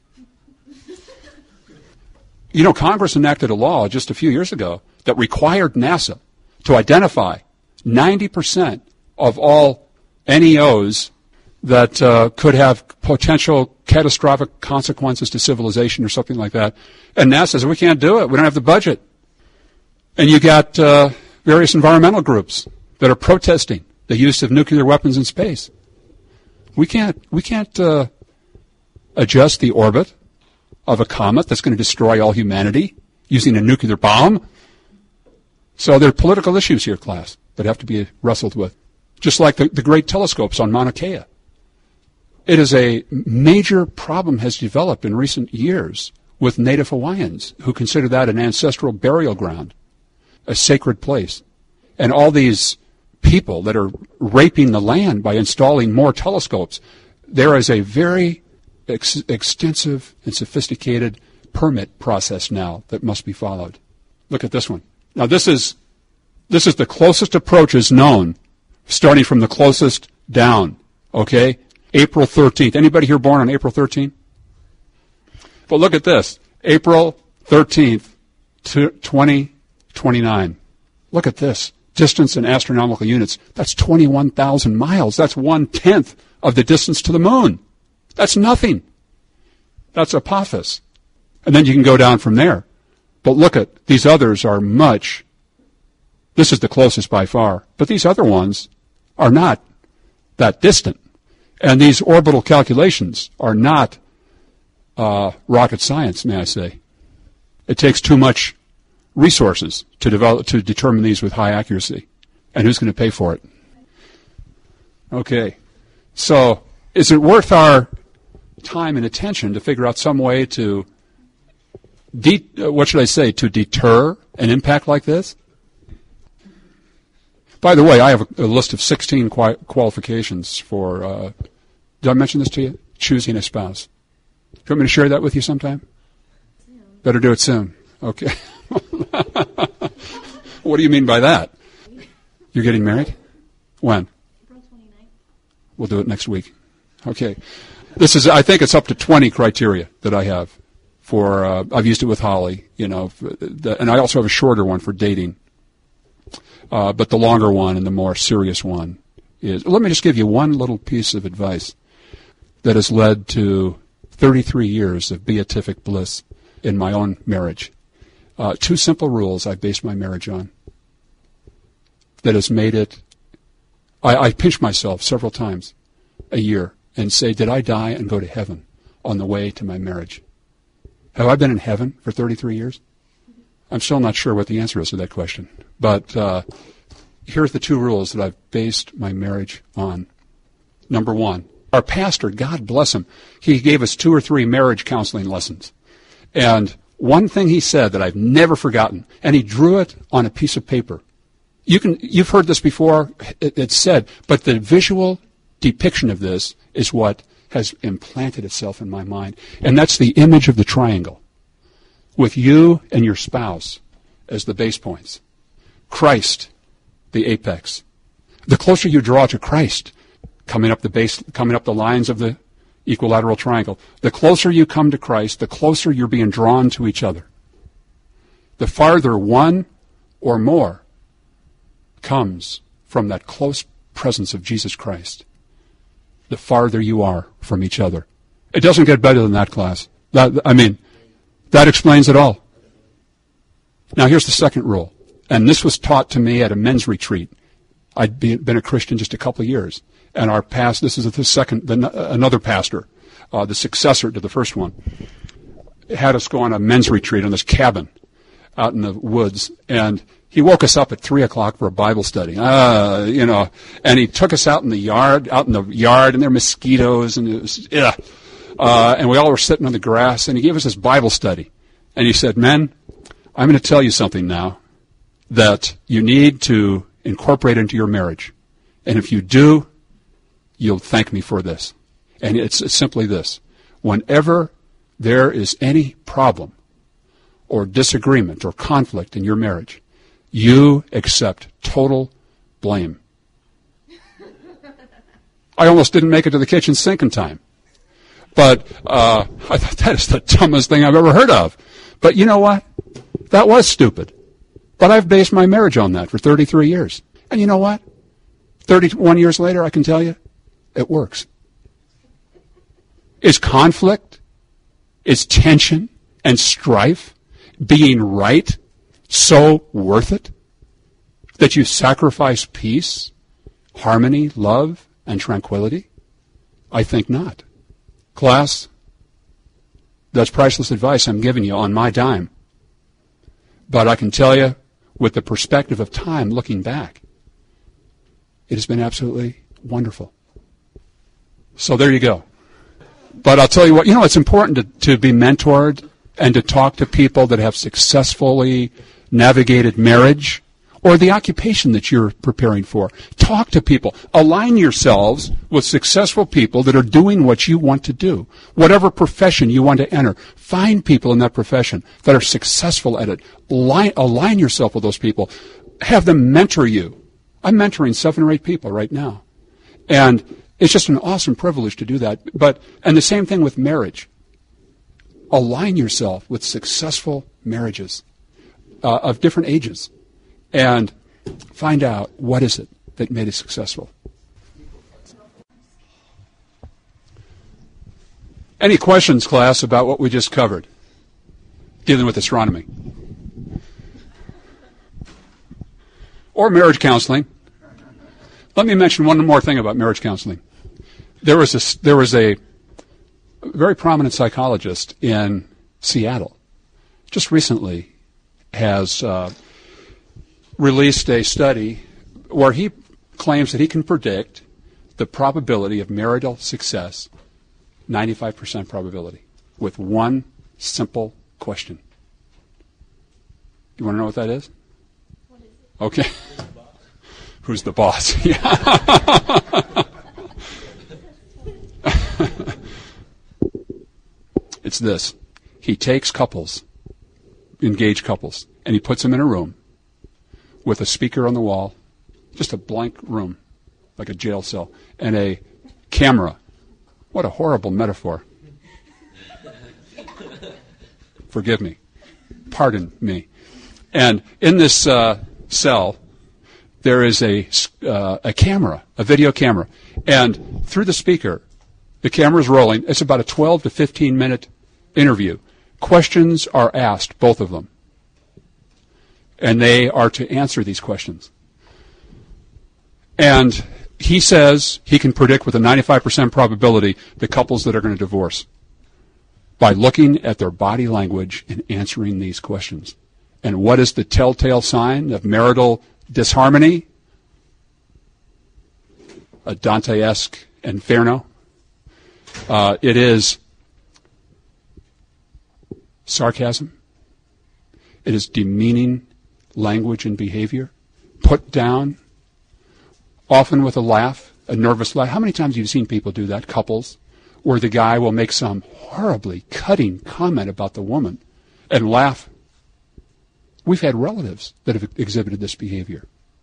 You know, Congress enacted a law just a few years ago that required NASA to identify ninety percent of all N E Os that uh, could have potential catastrophic consequences to civilization or something like that. And NASA says, we can't do it. We don't have the budget. And you got uh, various environmental groups that are protesting the use of nuclear weapons in space. We can't, we can't uh, adjust the orbit of a comet that's going to destroy all humanity using a nuclear bomb. So there are political issues here, class, that have to be wrestled with. Just like the, the great telescopes on Mauna Kea. It is a major problem has developed in recent years with Native Hawaiians who consider that an ancestral burial ground, a sacred place. And all these people that are raping the land by installing more telescopes, there is a very ex- extensive and sophisticated permit process now that must be followed. Look at this one. Now this is this is the closest approaches known, starting from the closest down. Okay? April thirteenth. Anybody here born on April thirteenth? But look at this. April thirteenth, twenty twenty-nine. Look at this. Distance in astronomical units. That's twenty-one thousand miles. That's one-tenth of the distance to the moon. That's nothing. That's Apophis. And then you can go down from there. But look at, these others are much, this is the closest by far, but these other ones are not that distant. And these orbital calculations are not uh, rocket science, may I say. It takes too much resources to develop to determine these with high accuracy. And who's going to pay for it? Okay. So is it worth our time and attention to figure out some way to, de- what should I say, to deter an impact like this? By the way, I have a, a list of sixteen quali- qualifications for, uh, did I mention this to you? Choosing a spouse. Do you want me to share that with you sometime? Soon. Better do it soon. Okay. What do you mean by that? You're getting married? When? April twenty-ninth. We'll do it next week. Okay. This is, I think it's up to twenty criteria that I have for, uh, I've used it with Holly, you know, the, and I also have a shorter one for dating. Uh, but the longer one and the more serious one is, let me just give you one little piece of advice that has led to thirty-three years of beatific bliss in my own marriage. Uh, two simple rules I've based my marriage on that has made it, I, I pinch myself several times a year and say, did I die and go to heaven on the way to my marriage? Have I been in heaven for thirty-three years? I'm still not sure what the answer is to that question. But uh, here's the two rules that I've based my marriage on. Number one, our pastor, God bless him, he gave us two or three marriage counseling lessons. And one thing he said that I've never forgotten, and he drew it on a piece of paper. You can, you've heard this before, it, it's said, but the visual depiction of this is what has implanted itself in my mind. And that's the image of the triangle, with you and your spouse as the base points. Christ, the apex. The closer you draw to Christ, coming up the base, coming up the lines of the equilateral triangle, the closer you come to Christ, the closer you're being drawn to each other. The farther one or more comes from that close presence of Jesus Christ, the farther you are from each other. It doesn't get better than that, class. That, I mean, that explains it all. Now here's the second rule, and this was taught to me at a men's retreat. I'd be, been a Christian just a couple of years, and our past, this is the second, the, another pastor, uh, the successor to the first one, had us go on a men's retreat on this cabin out in the woods, and he woke us up at three o'clock for a Bible study, uh, you know, and he took us out in the yard, out in the yard, and there were mosquitoes, and it was, yeah. Uh, and we all were sitting on the grass, and he gave us this Bible study. And he said, men, I'm going to tell you something now that you need to incorporate into your marriage. And if you do, you'll thank me for this. And it's, it's simply this. Whenever there is any problem or disagreement or conflict in your marriage, you accept total blame. I almost didn't make it to the kitchen sink in time. But uh, I thought that is the dumbest thing I've ever heard of. But you know what? That was stupid. But I've based my marriage on that for thirty-three years. And you know what? thirty-one years later, I can tell you, it works. Is conflict, is tension and strife, being right, so worth it that you sacrifice peace, harmony, love, and tranquility? I think not. Class, that's priceless advice I'm giving you on my dime. But I can tell you, with the perspective of time looking back, it has been absolutely wonderful. So there you go. But I'll tell you what, you know, it's important to, to be mentored and to talk to people that have successfully navigated marriage or the occupation that you're preparing for. Talk to people. Align yourselves with successful people that are doing what you want to do. Whatever profession you want to enter, find people in that profession that are successful at it. Align, align yourself with those people. Have them mentor you. I'm mentoring seven or eight people right now. And it's just an awesome privilege to do that. But, and the same thing with marriage. Align yourself with successful marriages uh, of different ages. And find out what is it that made it successful. Any questions, class, about what we just covered, dealing with astronomy? Or marriage counseling. Let me mention one more thing about marriage counseling. There was a, there was a very prominent psychologist in Seattle, just recently has uh, released a study where he claims that he can predict the probability of marital success, ninety-five percent probability, with one simple question. You want to know what that is? What is it? Okay. Who's the boss? Yeah. It's this. He takes couples, engaged couples, and he puts them in a room with a speaker on the wall, just a blank room, like a jail cell, and a camera. What a horrible metaphor. Forgive me. Pardon me. And in this uh, cell, there is a, uh, a camera, a video camera. And through the speaker, the camera is rolling. It's about a twelve to fifteen minute interview. Questions are asked, both of them. And they are to answer these questions. And he says he can predict with a ninety-five percent probability the couples that are going to divorce by looking at their body language and answering these questions. And what is the telltale sign of marital disharmony? A Dante-esque inferno. Uh, it is sarcasm. It is demeaning language and behavior, put down, often with a laugh, a nervous laugh. How many times have you seen people do that, couples, where the guy will make some horribly cutting comment about the woman and laugh? We've had relatives that have exhibited this behavior.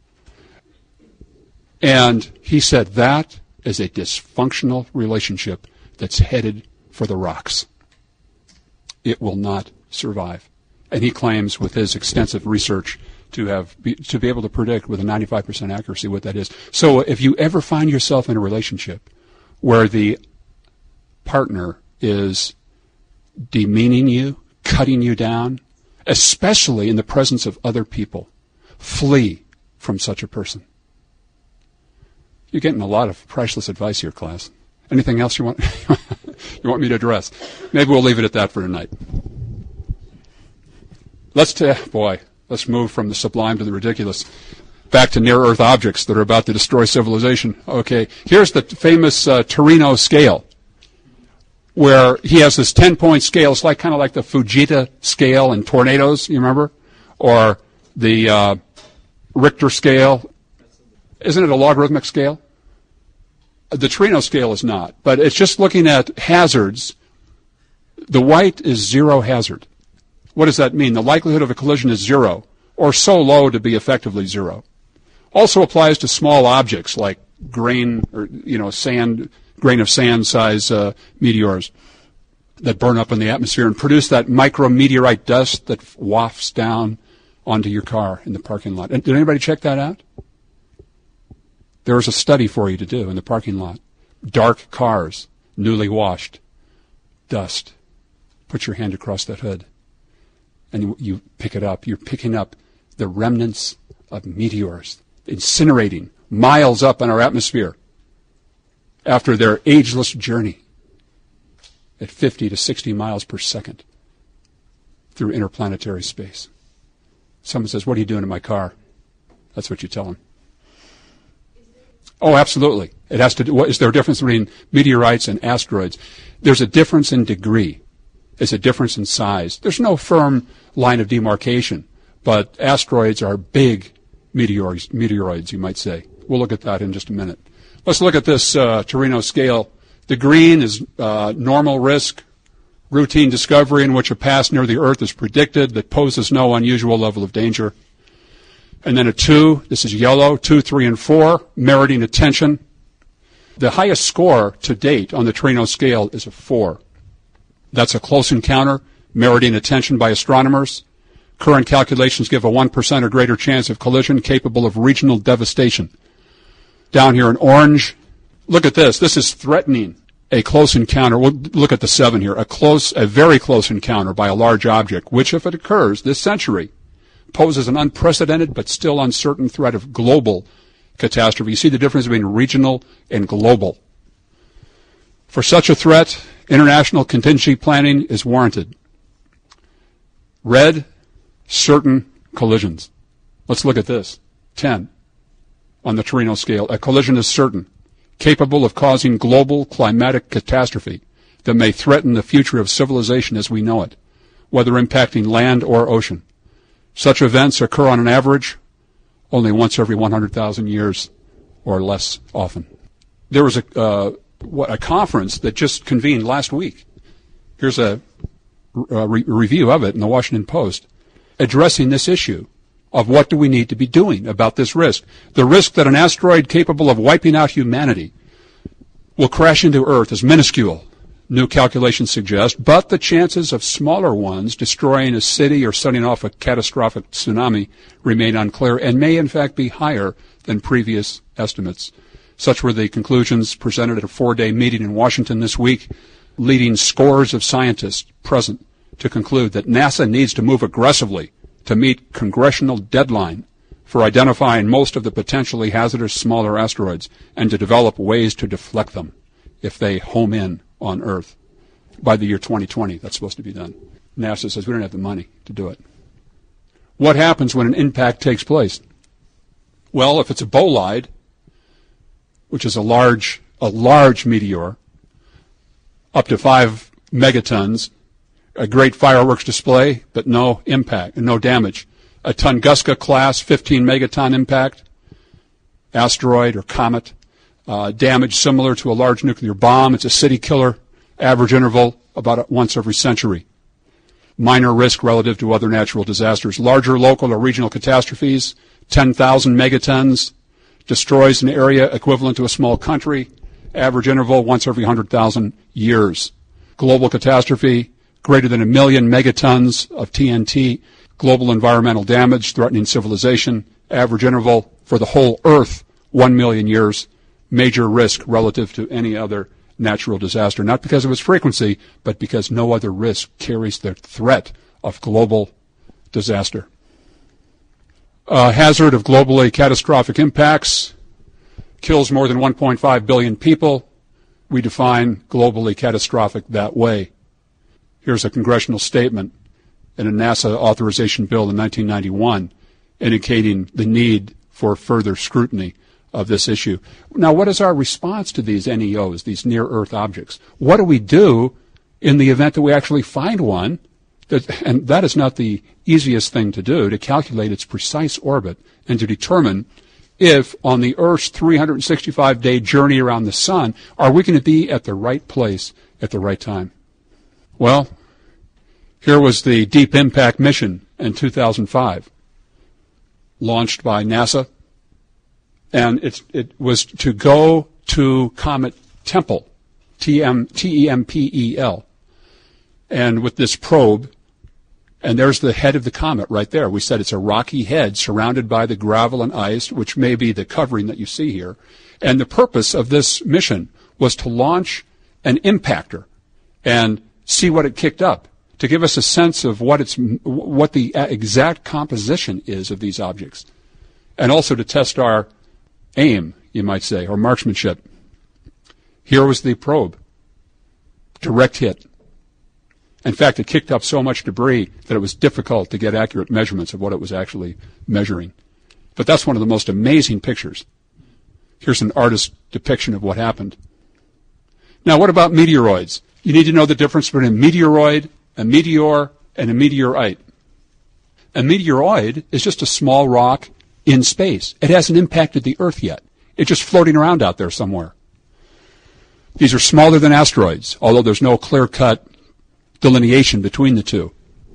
And he said that is a dysfunctional relationship that's headed for the rocks. It will not survive. And he claims with his extensive research to have be, to be able to predict with a ninety-five percent accuracy what that is. So if you ever find yourself in a relationship where the partner is demeaning you, cutting you down, especially in the presence of other people, flee from such a person. You're getting a lot of priceless advice here, class. Anything else you want you want me to address? Maybe we'll leave it at that for tonight. Let's, t- boy, let's move from the sublime to the ridiculous. Back to near-Earth objects that are about to destroy civilization. Okay, here's the famous uh, Torino scale, where he has this ten-point scale. It's like kind of like the Fujita scale in tornadoes, you remember? or the uh, Richter scale. Isn't it a logarithmic scale? The Torino scale is not, but it's just looking at hazards. The white is zero hazard. What does that mean? The likelihood of a collision is zero, or so low to be effectively zero. Also applies to small objects like grain or you know sand, grain of sand size uh, meteors that burn up in the atmosphere and produce that micrometeorite dust that wafts down onto your car in the parking lot. And did anybody check that out? There is a study for you to do in the parking lot. Dark cars, newly washed, dust. Put your hand across that hood, and you, you pick it up. You're picking up the remnants of meteors incinerating miles up in our atmosphere after their ageless journey at fifty to sixty miles per second through interplanetary space. Someone says, "What are you doing in my car?" That's what you tell them. Oh, absolutely. It has to do, what, is there a difference between meteorites and asteroids? There's a difference in degree. There's a difference in size. There's no firm line of demarcation, but asteroids are big meteoroids, meteoroids, you might say. We'll look at that in just a minute. Let's look at this uh, Torino scale. The green is uh, normal risk, routine discovery in which a pass near the Earth is predicted that poses no unusual level of danger. And then a two, this is yellow, two, three, and four, meriting attention. The highest score to date on the Torino scale is a four. That's a close encounter, meriting attention by astronomers. Current calculations give a one percent or greater chance of collision capable of regional devastation. Down here in orange, look at this. This is threatening a close encounter. We'll look at the seven here. A close, a very close encounter by a large object, which, if it occurs this century, poses an unprecedented but still uncertain threat of global catastrophe. You see the difference between regional and global. For such a threat, international contingency planning is warranted. Red, certain collisions. Let's look at this. ten on the Torino scale. A collision is certain, capable of causing global climatic catastrophe that may threaten the future of civilization as we know it, whether impacting land or ocean. Such events occur on an average only once every one hundred thousand years or less often. There was a, uh, what, a conference that just convened last week. Here's a, a re- review of it in the Washington Post, addressing this issue of what do we need to be doing about this risk. The risk that an asteroid capable of wiping out humanity will crash into Earth is minuscule, new calculations suggest, but the chances of smaller ones destroying a city or setting off a catastrophic tsunami remain unclear and may in fact be higher than previous estimates. Such were the conclusions presented at a four-day meeting in Washington this week, leading scores of scientists present to conclude that NASA needs to move aggressively to meet congressional deadline for identifying most of the potentially hazardous smaller asteroids and to develop ways to deflect them if they home in on Earth by the year twenty twenty. That's supposed to be done. NASA says we don't have the money to do it. What happens when an impact takes place? Well, if it's a bolide, which is a large, a large meteor, up to five megatons, a great fireworks display, but no impact, no damage. A Tunguska class, fifteen megaton impact, asteroid or comet, uh, damage similar to a large nuclear bomb. It's a city killer, average interval about once every century. Minor risk relative to other natural disasters. Larger local or regional catastrophes, ten thousand megatons, destroys an area equivalent to a small country, average interval once every one hundred thousand years. Global catastrophe, greater than a million megatons of T N T, global environmental damage threatening civilization, average interval for the whole Earth, one million years, major risk relative to any other natural disaster, not because of its frequency, but because no other risk carries the threat of global disaster. Uh, hazard of globally catastrophic impacts, kills more than one point five billion people. We define globally catastrophic that way. Here's a congressional statement in a NASA authorization bill in nineteen ninety-one indicating the need for further scrutiny of this issue. Now, what is our response to these N E Os, these near-Earth objects? What do we do in the event that we actually find one That, and that is not the easiest thing to do, to calculate its precise orbit and to determine if on the Earth's three hundred sixty-five day journey around the sun, are we going to be at the right place at the right time? Well, here was the Deep Impact mission in two thousand five, launched by NASA, and it's, it was to go to Comet Tempel, T E M P E L, and with this probe. And there's the head of the comet right there. We said it's a rocky head surrounded by the gravel and ice, which may be the covering that you see here. And the purpose of this mission was to launch an impactor and see what it kicked up, to give us a sense of what it's, what the exact composition is of these objects, and also to test our aim, you might say, or marksmanship. Here was the probe. Direct hit. In fact, it kicked up so much debris that it was difficult to get accurate measurements of what it was actually measuring. But that's one of the most amazing pictures. Here's an artist's depiction of what happened. Now, what about meteoroids? You need to know the difference between a meteoroid, a meteor, and a meteorite. A meteoroid is just a small rock in space. It hasn't impacted the Earth yet. It's just floating around out there somewhere. These are smaller than asteroids, although there's no clear-cut delineation between the two.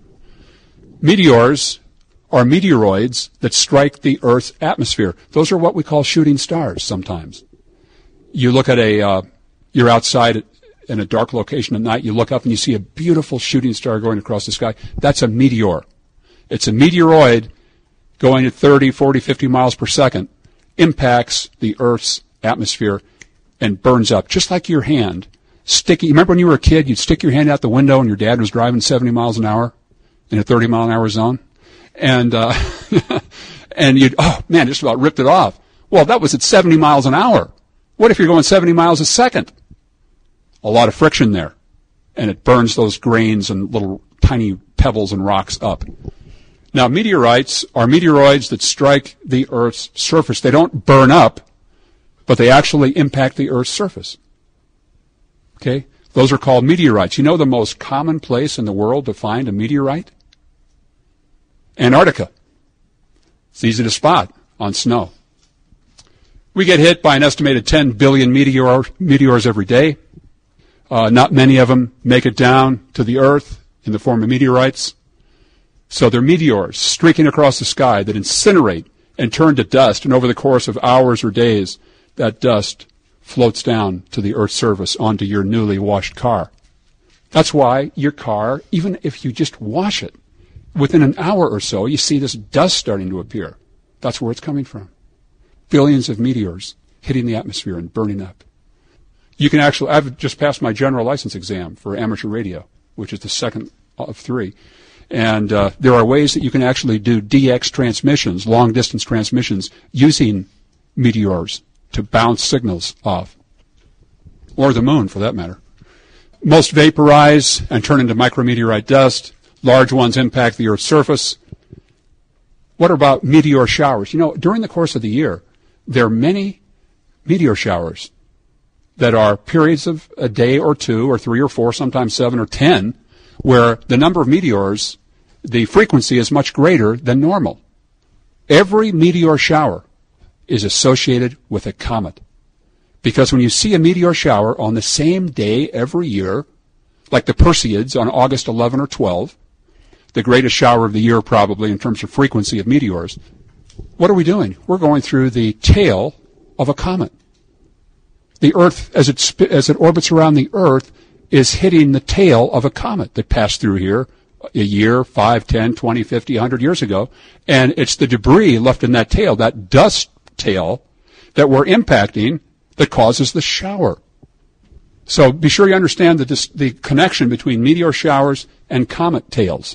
Meteors are meteoroids that strike the Earth's atmosphere. Those are what we call shooting stars sometimes. You look at a, uh, you're outside in a dark location at night, you look up and you see a beautiful shooting star going across the sky. That's a meteor. It's a meteoroid going at thirty, forty, fifty miles per second, impacts the Earth's atmosphere and burns up, just like your hand. Sticky. Remember when you were a kid, you'd stick your hand out the window and your dad was driving seventy miles an hour in a thirty mile an hour zone? And, uh, and you'd, oh man, just about ripped it off. Well, that was at seventy miles an hour. What if you're going seventy miles a second? A lot of friction there. And it burns those grains and little tiny pebbles and rocks up. Now, meteorites are meteoroids that strike the Earth's surface. They don't burn up, but they actually impact the Earth's surface. Okay? Those are called meteorites. You know the most common place in the world to find a meteorite? Antarctica. It's easy to spot on snow. We get hit by an estimated ten billion meteor, meteors every day. Uh, not many of them make it down to the Earth in the form of meteorites. So they're meteors streaking across the sky that incinerate and turn to dust, and over the course of hours or days, that dust floats down to the Earth's surface onto your newly washed car. That's why your car, even if you just wash it, within an hour or so, you see this dust starting to appear. That's where it's coming from. Billions of meteors hitting the atmosphere and burning up. You can actually, I've just passed my general license exam for amateur radio, which is the second of three. And uh, there are ways that you can actually do D X transmissions, long-distance transmissions, using meteors to bounce signals off. Or the moon, for that matter. Most vaporize and turn into micrometeorite dust. Large ones impact the Earth's surface. What about meteor showers? You know, during the course of the year, there are many meteor showers that are periods of a day or two or three or four, sometimes seven or ten, where the number of meteors, the frequency is much greater than normal. Every meteor shower is associated with a comet. Because when you see a meteor shower on the same day every year, like the Perseids on August eleventh or twelfth, the greatest shower of the year probably in terms of frequency of meteors, what are we doing? We're going through the tail of a comet. The Earth, as it, sp- as it orbits around the Earth, is hitting the tail of a comet that passed through here a year, five, ten, twenty, fifty, one hundred years ago. And it's the debris left in that tail, that dust tail, that we're impacting that causes the shower. So be sure you understand the, dis- the connection between meteor showers and comet tails.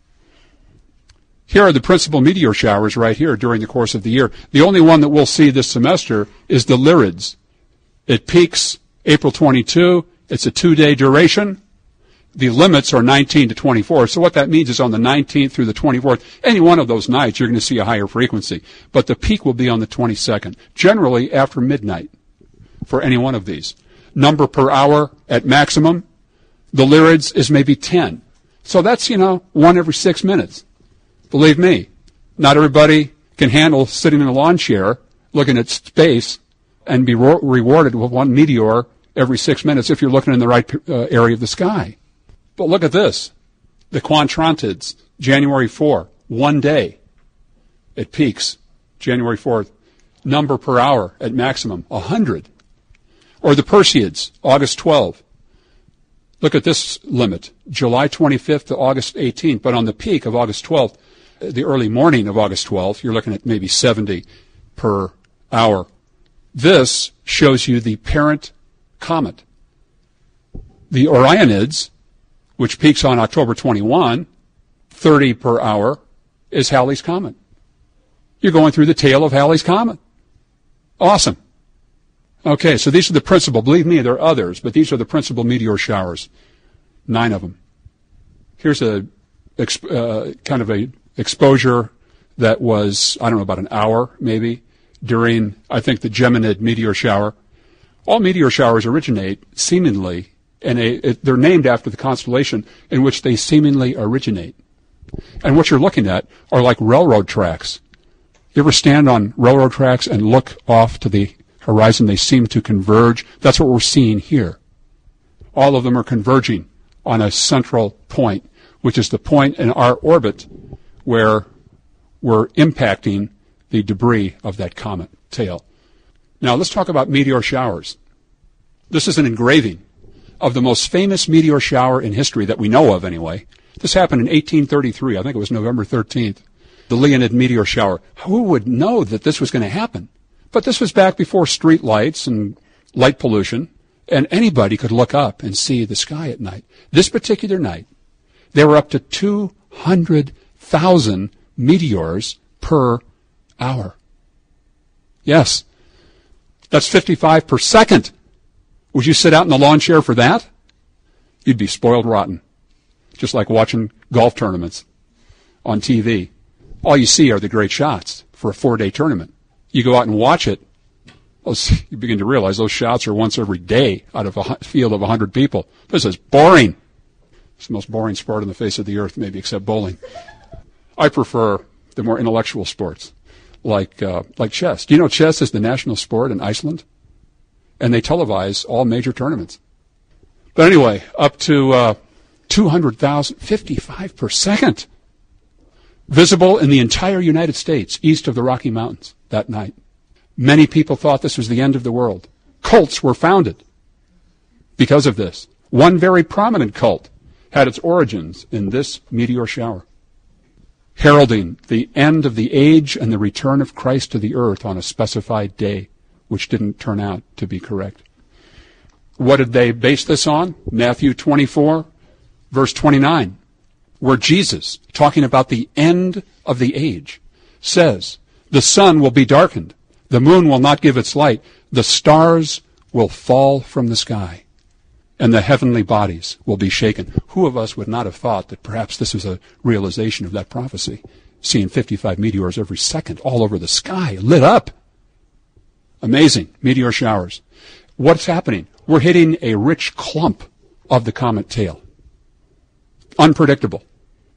Here are the principal meteor showers right here during the course of the year. The only one that we'll see this semester is the Lyrids. It peaks April twenty-second. It's a two-day duration. The limits are nineteen to twenty-four. So what that means is on the nineteenth through the twenty-fourth, any one of those nights, you're going to see a higher frequency. But the peak will be on the twenty-second, generally after midnight for any one of these. Number per hour at maximum, the Lyrids is maybe ten. So that's, you know, one every six minutes. Believe me, not everybody can handle sitting in a lawn chair looking at space and be ro- rewarded with one meteor every six minutes if you're looking in the right uh, area of the sky. But look at this. The Quadrantids, January fourth, one day. It peaks, January fourth. Number per hour at maximum, one hundred. Or the Perseids, August twelfth. Look at this limit, July twenty-fifth to August eighteenth. But on the peak of August twelfth, the early morning of August twelfth, you're looking at maybe seventy per hour. This shows you the parent comet. The Orionids, which peaks on October twenty-first, thirty per hour, is Halley's Comet. You're going through the tail of Halley's Comet. Awesome. Okay, so these are the principal. Believe me, there are others, but these are the principal meteor showers. Nine of them. Here's a uh, kind of a exposure that was, I don't know, about an hour maybe, during, I think, the Geminid meteor shower. All meteor showers originate seemingly, and they're named after the constellation in which they seemingly originate. And what you're looking at are like railroad tracks. You ever stand on railroad tracks and look off to the horizon? They seem to converge. That's what we're seeing here. All of them are converging on a central point, which is the point in our orbit where we're impacting the debris of that comet tail. Now let's talk about meteor showers. This is an engraving of the most famous meteor shower in history that we know of anyway. This happened in eighteen thirty-three. I think it was November thirteenth. The Leonid meteor shower. Who would know that this was going to happen? But this was back before street lights and light pollution, and anybody could look up and see the sky at night. This particular night, there were up to two hundred thousand meteors per hour. Yes, that's fifty-five per second. Would you sit out in the lawn chair for that? You'd be spoiled rotten, just like watching golf tournaments on T V. All you see are the great shots for a four-day tournament. You go out and watch it, you begin to realize those shots are once every day out of a field of one hundred people. This is boring. It's the most boring sport on the face of the earth, maybe except bowling. I prefer the more intellectual sports, like uh, like chess. Do you know chess is the national sport in Iceland? And they televise all major tournaments. But anyway, up to uh, two hundred thousand, fifty-five per second. Visible in the entire United States, east of the Rocky Mountains that night. Many people thought this was the end of the world. Cults were founded because of this. One very prominent cult had its origins in this meteor shower, heralding the end of the age and the return of Christ to the earth on a specified day, which didn't turn out to be correct. What did they base this on? Matthew twenty-four, verse twenty-nine, where Jesus, talking about the end of the age, says, the sun will be darkened, the moon will not give its light, the stars will fall from the sky, and the heavenly bodies will be shaken. Who of us would not have thought that perhaps this was a realization of that prophecy? Seeing fifty-five meteors every second all over the sky, lit up. Amazing meteor showers. What's happening? We're hitting a rich clump of the comet tail. Unpredictable.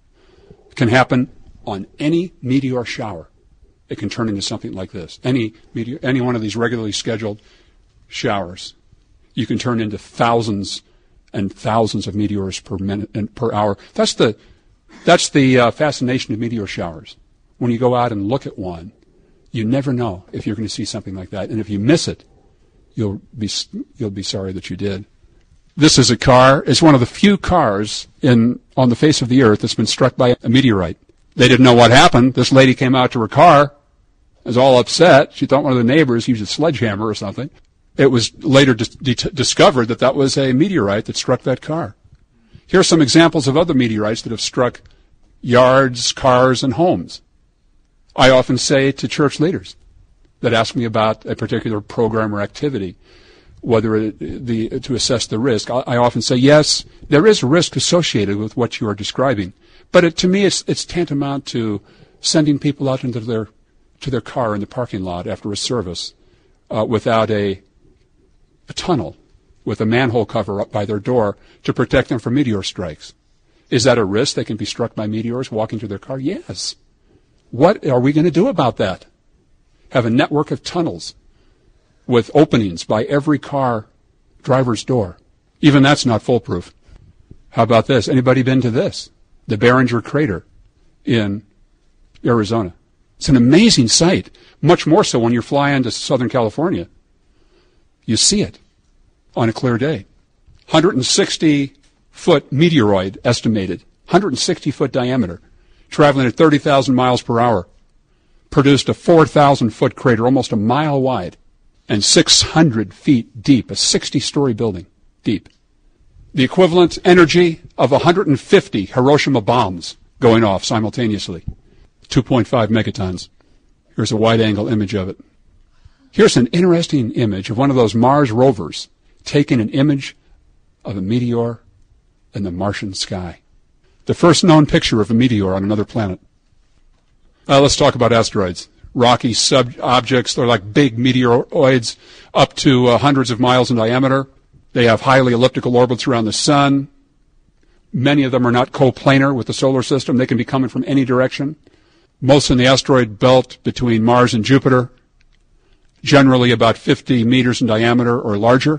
It can happen on any meteor shower. It can turn into something like this. Any meteor, any one of these regularly scheduled showers, you can turn into thousands and thousands of meteors per minute and per hour. That's the that's the uh, fascination of meteor showers. When you go out and look at one, you never know if you're going to see something like that, and if you miss it, you'll be you'll be sorry that you did. This is a car. It's one of the few cars in on the face of the earth that's been struck by a meteorite. They didn't know what happened. This lady came out to her car, was all upset. She thought one of the neighbors used a sledgehammer or something. It was later dis- de- discovered that that was a meteorite that struck that car. Here are some examples of other meteorites that have struck yards, cars, and homes. I often say to church leaders that ask me about a particular program or activity, whether it, the to assess the risk, I, I often say, yes, there is a risk associated with what you are describing, but it, to me it's, it's tantamount to sending people out into their to their car in the parking lot after a service uh, without a, a tunnel, with a manhole cover up by their door to protect them from meteor strikes. Is that a risk? They can be struck by meteors walking to their car? Yes. What are we going to do about that? Have a network of tunnels with openings by every car driver's door. Even that's not foolproof. How about this? Anybody been to this? The Barringer Crater in Arizona. It's an amazing sight, much more so when you're flying to Southern California. You see it on a clear day. one hundred sixty foot meteoroid estimated, one hundred sixty foot diameter, traveling at thirty thousand miles per hour, produced a four thousand foot crater, almost a mile wide, and six hundred feet deep, a sixty story building deep. The equivalent energy of one hundred fifty Hiroshima bombs going off simultaneously, two point five megatons. Here's a wide-angle image of it. Here's an interesting image of one of those Mars rovers taking an image of a meteor in the Martian sky. The first known picture of a meteor on another planet. Uh, let's talk about asteroids. Rocky sub-objects, they're like big meteoroids up to uh, hundreds of miles in diameter. They have highly elliptical orbits around the sun. Many of them are not coplanar with the solar system. They can be coming from any direction. Most in the asteroid belt between Mars and Jupiter, generally about fifty meters in diameter or larger.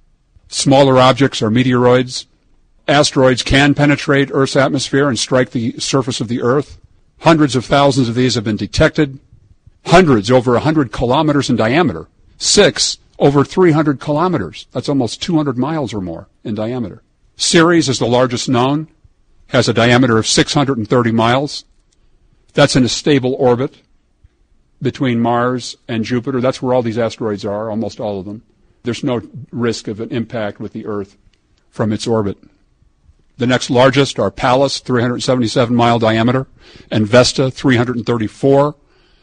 Smaller objects are meteoroids. Asteroids can penetrate Earth's atmosphere and strike the surface of the Earth. Hundreds of thousands of these have been detected. Hundreds over one hundred kilometers in diameter. Six over three hundred kilometers. That's almost two hundred miles or more in diameter. Ceres is the largest known, has a diameter of six hundred thirty miles. That's in a stable orbit between Mars and Jupiter. That's where all these asteroids are, almost all of them. There's no risk of an impact with the Earth from its orbit. The next largest are Pallas, three hundred seventy-seven mile diameter, and Vesta, three hundred thirty-four.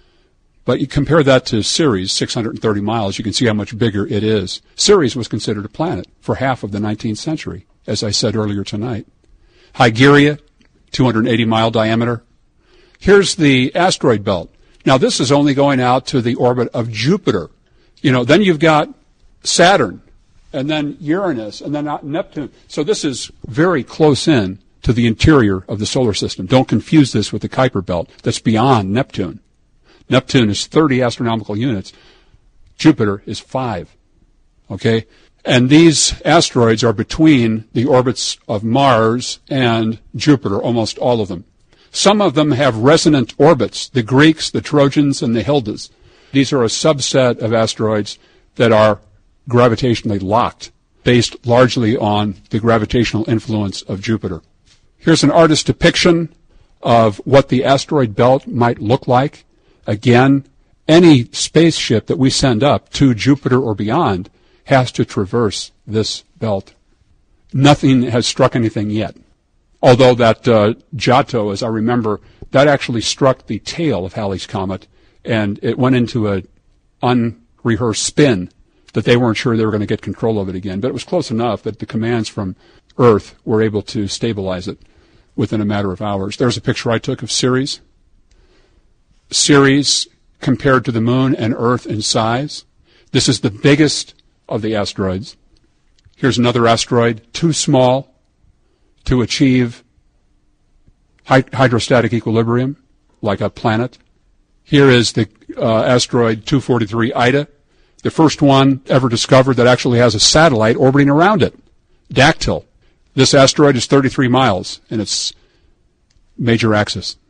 But you compare that to Ceres, six hundred thirty miles, you can see how much bigger it is. Ceres was considered a planet for half of the nineteenth century, as I said earlier tonight. Hygeria, two hundred eighty mile diameter. Here's the asteroid belt. Now, this is only going out to the orbit of Jupiter. You know, then you've got Saturn, and then Uranus, and then Neptune. So this is very close in to the interior of the solar system. Don't confuse this with the Kuiper belt. That's beyond Neptune. Neptune is thirty astronomical units. Jupiter is five. Okay? And these asteroids are between the orbits of Mars and Jupiter, almost all of them. Some of them have resonant orbits, the Greeks, the Trojans, and the Hildas. These are a subset of asteroids that are gravitationally locked, based largely on the gravitational influence of Jupiter. Here's an artist's depiction of what the asteroid belt might look like. Again, any spaceship that we send up to Jupiter or beyond has to traverse this belt. Nothing has struck anything yet. Although that uh, Giotto, as I remember, that actually struck the tail of Halley's Comet, and it went into an unrehearsed spin that they weren't sure they were going to get control of it again. But it was close enough that the commands from Earth were able to stabilize it within a matter of hours. There's a picture I took of Ceres. Ceres compared to the Moon and Earth in size. This is the biggest of the asteroids. Here's another asteroid, too small to achieve hydrostatic equilibrium, like a planet. Here is the uh, asteroid two forty-three Ida, the first one ever discovered that actually has a satellite orbiting around it, Dactyl. This asteroid is thirty-three miles in its major axis.